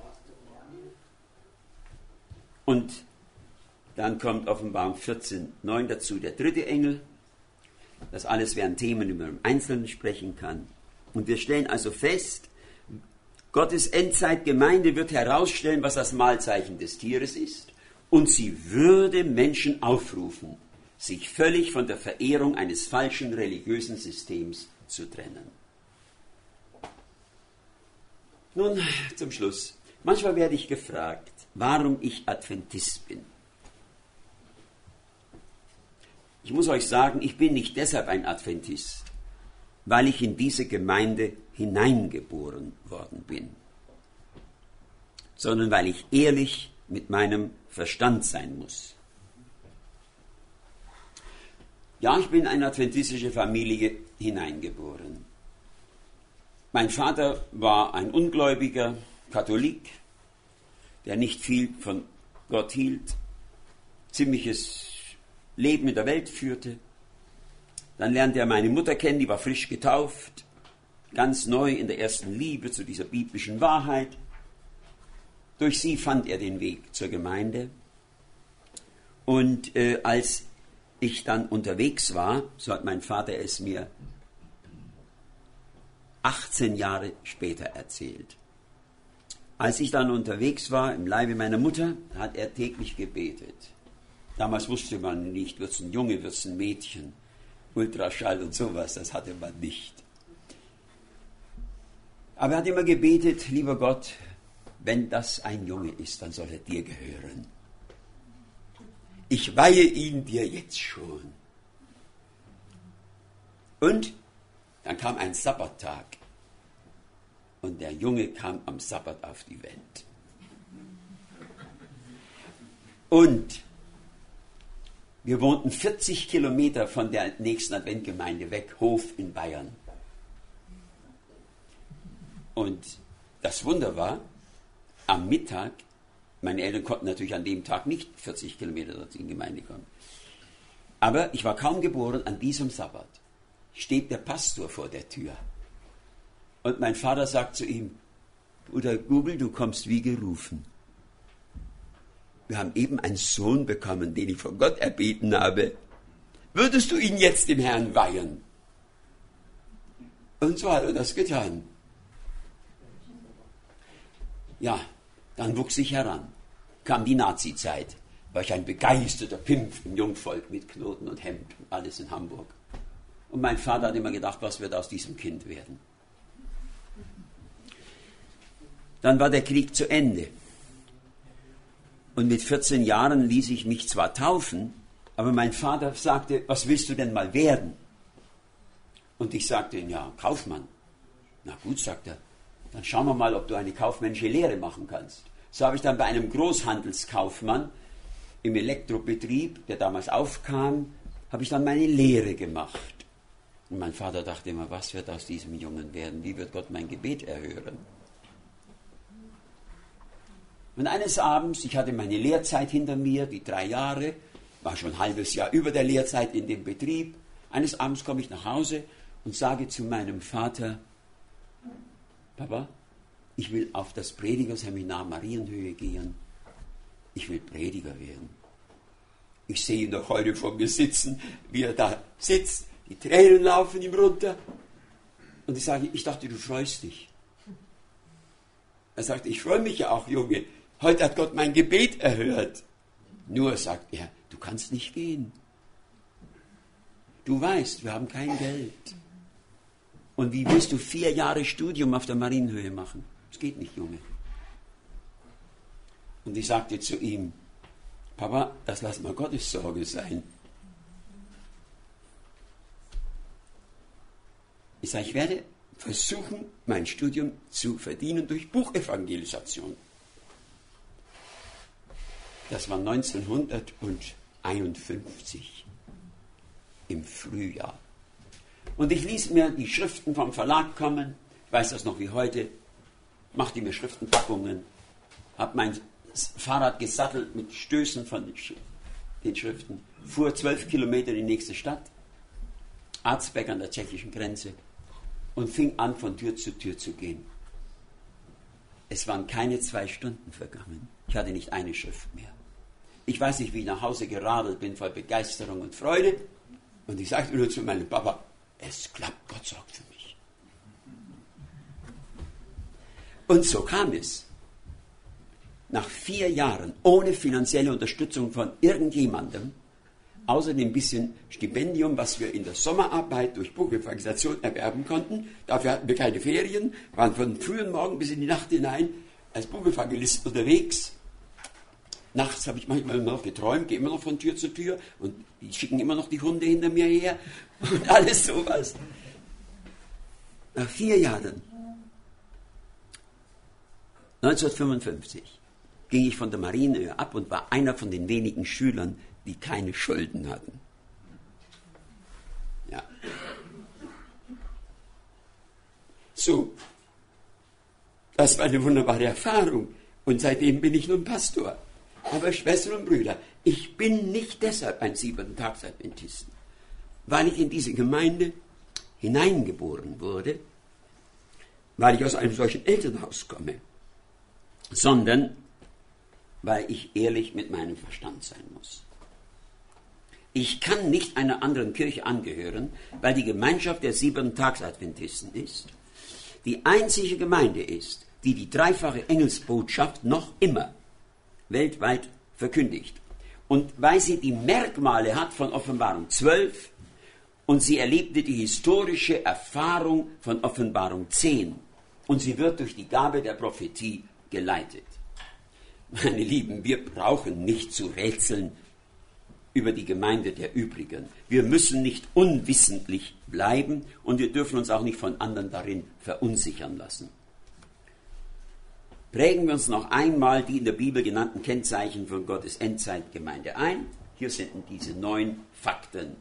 Und dann kommt Offenbarung 14,9 dazu, der 3. Engel. Das alles wären Themen, die man im Einzelnen sprechen kann. Und wir stellen also fest, Gottes Endzeitgemeinde wird herausstellen, was das Mahlzeichen des Tieres ist. Und sie würde Menschen aufrufen, sich völlig von der Verehrung eines falschen religiösen Systems zu trennen. Nun, zum Schluss. Manchmal werde ich gefragt, warum ich Adventist bin. Ich muss euch sagen, ich bin nicht deshalb ein Adventist, weil ich in diese Gemeinde hineingeboren worden bin, sondern weil ich ehrlich mit meinem Verstand sein muss. Ja, ich bin in eine adventistische Familie hineingeboren. Mein Vater war ein ungläubiger Katholik der nicht viel von Gott hielt, ziemliches Leben in der Welt führte. Dann lernte er meine Mutter kennen, die war frisch getauft, ganz neu in der ersten Liebe zu dieser biblischen Wahrheit. Durch sie fand er den Weg zur Gemeinde. Und als ich dann unterwegs war, so hat mein Vater es mir 18 Jahre später erzählt. Als ich dann unterwegs war im Leibe meiner Mutter, hat er täglich gebetet. Damals wusste man nicht, wird es ein Junge, wird es ein Mädchen, Ultraschall und sowas, das hatte man nicht. Aber er hat immer gebetet, lieber Gott, wenn das ein Junge ist, dann soll er dir gehören. Ich weihe ihn dir jetzt schon. Und dann kam ein Sabbattag und der Junge kam am Sabbat auf die Welt. Und wir wohnten 40 Kilometer von der nächsten Adventgemeinde weg, Hof in Bayern. Und das Wunder war, am Mittag, meine Eltern konnten natürlich an dem Tag nicht 40 Kilometer dort in die Gemeinde kommen. Aber ich war kaum geboren, an diesem Sabbat steht der Pastor vor der Tür. Und mein Vater sagt zu ihm, Bruder Gubel, du kommst wie gerufen. Wir haben eben einen Sohn bekommen, den ich von Gott erbeten habe. Würdest du ihn jetzt dem Herrn weihen? Und so hat er das getan. Ja, dann wuchs ich heran. Kam die Nazi-Zeit. War ich ein begeisterter Pimpf im Jungvolk mit Knoten und Hemd und alles in Hamburg. Und mein Vater hat immer gedacht, was wird aus diesem Kind werden? Dann war der Krieg zu Ende. Und mit 14 Jahren ließ ich mich zwar taufen, aber mein Vater sagte, was willst du denn mal werden? Und ich sagte, ja, Kaufmann. Na gut, sagt er, dann schauen wir mal, ob du eine kaufmännische Lehre machen kannst. So habe ich dann bei einem Großhandelskaufmann im Elektrobetrieb, der damals aufkam, habe ich dann meine Lehre gemacht. Und mein Vater dachte immer, was wird aus diesem Jungen werden? Wie wird Gott mein Gebet erhören? Und eines Abends, ich hatte meine Lehrzeit hinter mir, die 3 Jahre, war schon ein halbes Jahr über der Lehrzeit in dem Betrieb. Eines Abends komme ich nach Hause und sage zu meinem Vater, Papa, ich will auf das Predigerseminar Marienhöhe gehen. Ich will Prediger werden. Ich sehe ihn noch heute vor mir sitzen, wie er da sitzt. Die Tränen laufen ihm runter. Und ich sage, ich dachte, du freust dich. Er sagte, ich freue mich ja auch, Junge. Heute hat Gott mein Gebet erhört. Nur, sagt er, du kannst nicht gehen. Du weißt, wir haben kein Geld. Und wie willst du 4 Jahre Studium auf der Marienhöhe machen? Das geht nicht, Junge. Und ich sagte zu ihm, Papa, das lass mal Gottes Sorge sein. Ich sage, ich werde versuchen, mein Studium zu verdienen durch Buchevangelisation. Das war 1951 im Frühjahr. Und ich ließ mir die Schriften vom Verlag kommen, ich weiß das noch wie heute, machte mir Schriftenpackungen, habe mein Fahrrad gesattelt mit Stößen von den Schriften, fuhr 12 Kilometer in die nächste Stadt, Arzberg an der tschechischen Grenze, und fing an, von Tür zu gehen. Es waren keine 2 Stunden vergangen. Ich hatte nicht eine Schrift mehr. Ich weiß nicht, wie ich nach Hause geradelt bin vor Begeisterung und Freude. Und ich sagte nur zu meinem Papa, es klappt, Gott sorgt für mich. Und so kam es. Nach 4 Jahren, ohne finanzielle Unterstützung von irgendjemandem, außer dem bisschen Stipendium, was wir in der Sommerarbeit durch Buchevangelisation erwerben konnten. Dafür hatten wir keine Ferien, waren von frühen Morgen bis in die Nacht hinein als Buchevangelisten unterwegs. Nachts habe ich manchmal noch geträumt, gehe immer noch von Tür zu Tür und die schicken immer noch die Hunde hinter mir her und alles sowas. Nach 4 Jahren, 1955, ging ich von der Marienhöhe ab und war einer von den wenigen Schülern, die keine Schulden hatten. Ja. So, das war eine wunderbare Erfahrung. Und seitdem bin ich nun Pastor. Aber Schwestern und Brüder, ich bin nicht deshalb ein Siebenten-Tags-Adventisten, weil ich in diese Gemeinde hineingeboren wurde, weil ich aus einem solchen Elternhaus komme, sondern weil ich ehrlich mit meinem Verstand sein muss. Ich kann nicht einer anderen Kirche angehören, weil die Gemeinschaft der Siebenten-Tags-Adventisten ist, die einzige Gemeinde ist, die die dreifache Engelsbotschaft noch immer weltweit verkündigt. Und weil sie die Merkmale hat von Offenbarung 12 und sie erlebte die historische Erfahrung von Offenbarung 10 und sie wird durch die Gabe der Prophetie geleitet. Meine Lieben, wir brauchen nicht zu rätseln über die Gemeinde der Übrigen. Wir müssen nicht unwissentlich bleiben und wir dürfen uns auch nicht von anderen darin verunsichern lassen. Prägen wir uns noch einmal die in der Bibel genannten Kennzeichen von Gottes Endzeitgemeinde ein. Hier sind diese 9 Fakten.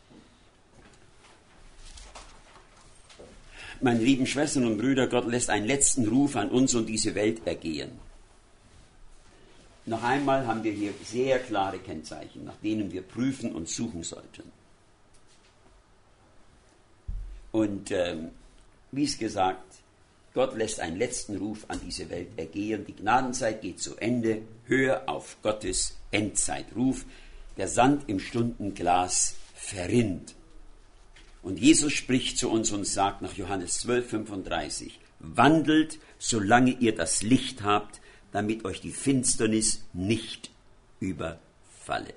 Meine lieben Schwestern und Brüder, Gott lässt einen letzten Ruf an uns und diese Welt ergehen. Noch einmal haben wir hier sehr klare Kennzeichen, nach denen wir prüfen und suchen sollten. Und wie es gesagt, Gott lässt einen letzten Ruf an diese Welt ergehen. Die Gnadenzeit geht zu Ende. Hör auf Gottes Endzeitruf. Der Sand im Stundenglas verrinnt. Und Jesus spricht zu uns und sagt nach Johannes 12,35: Wandelt, solange ihr das Licht habt, damit euch die Finsternis nicht überfalle.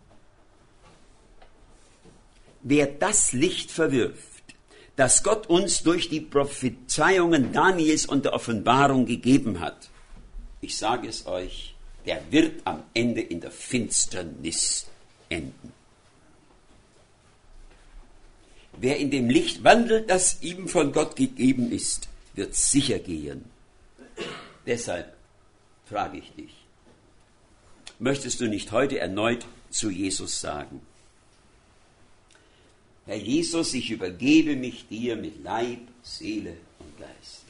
Wer das Licht verwirft, das Gott uns durch die Prophezeiungen Daniels und der Offenbarung gegeben hat, ich sage es euch, der wird am Ende in der Finsternis enden. Wer in dem Licht wandelt, das ihm von Gott gegeben ist, wird sicher gehen. Deshalb frage ich dich, möchtest du nicht heute erneut zu Jesus sagen: Herr Jesus, ich übergebe mich dir mit Leib, Seele und Geist.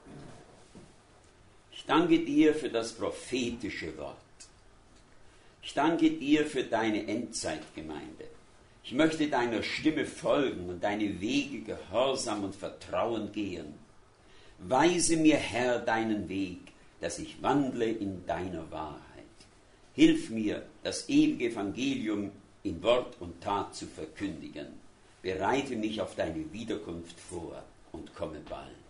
Ich danke dir für das prophetische Wort. Ich danke dir für deine Endzeitgemeinde. Ich möchte deiner Stimme folgen und deine Wege gehorsam und vertrauen gehen. Weise mir, Herr, deinen Weg, dass ich wandle in deiner Wahrheit. Hilf mir, das ewige Evangelium in Wort und Tat zu verkündigen. Bereite mich auf deine Wiederkunft vor und komme bald.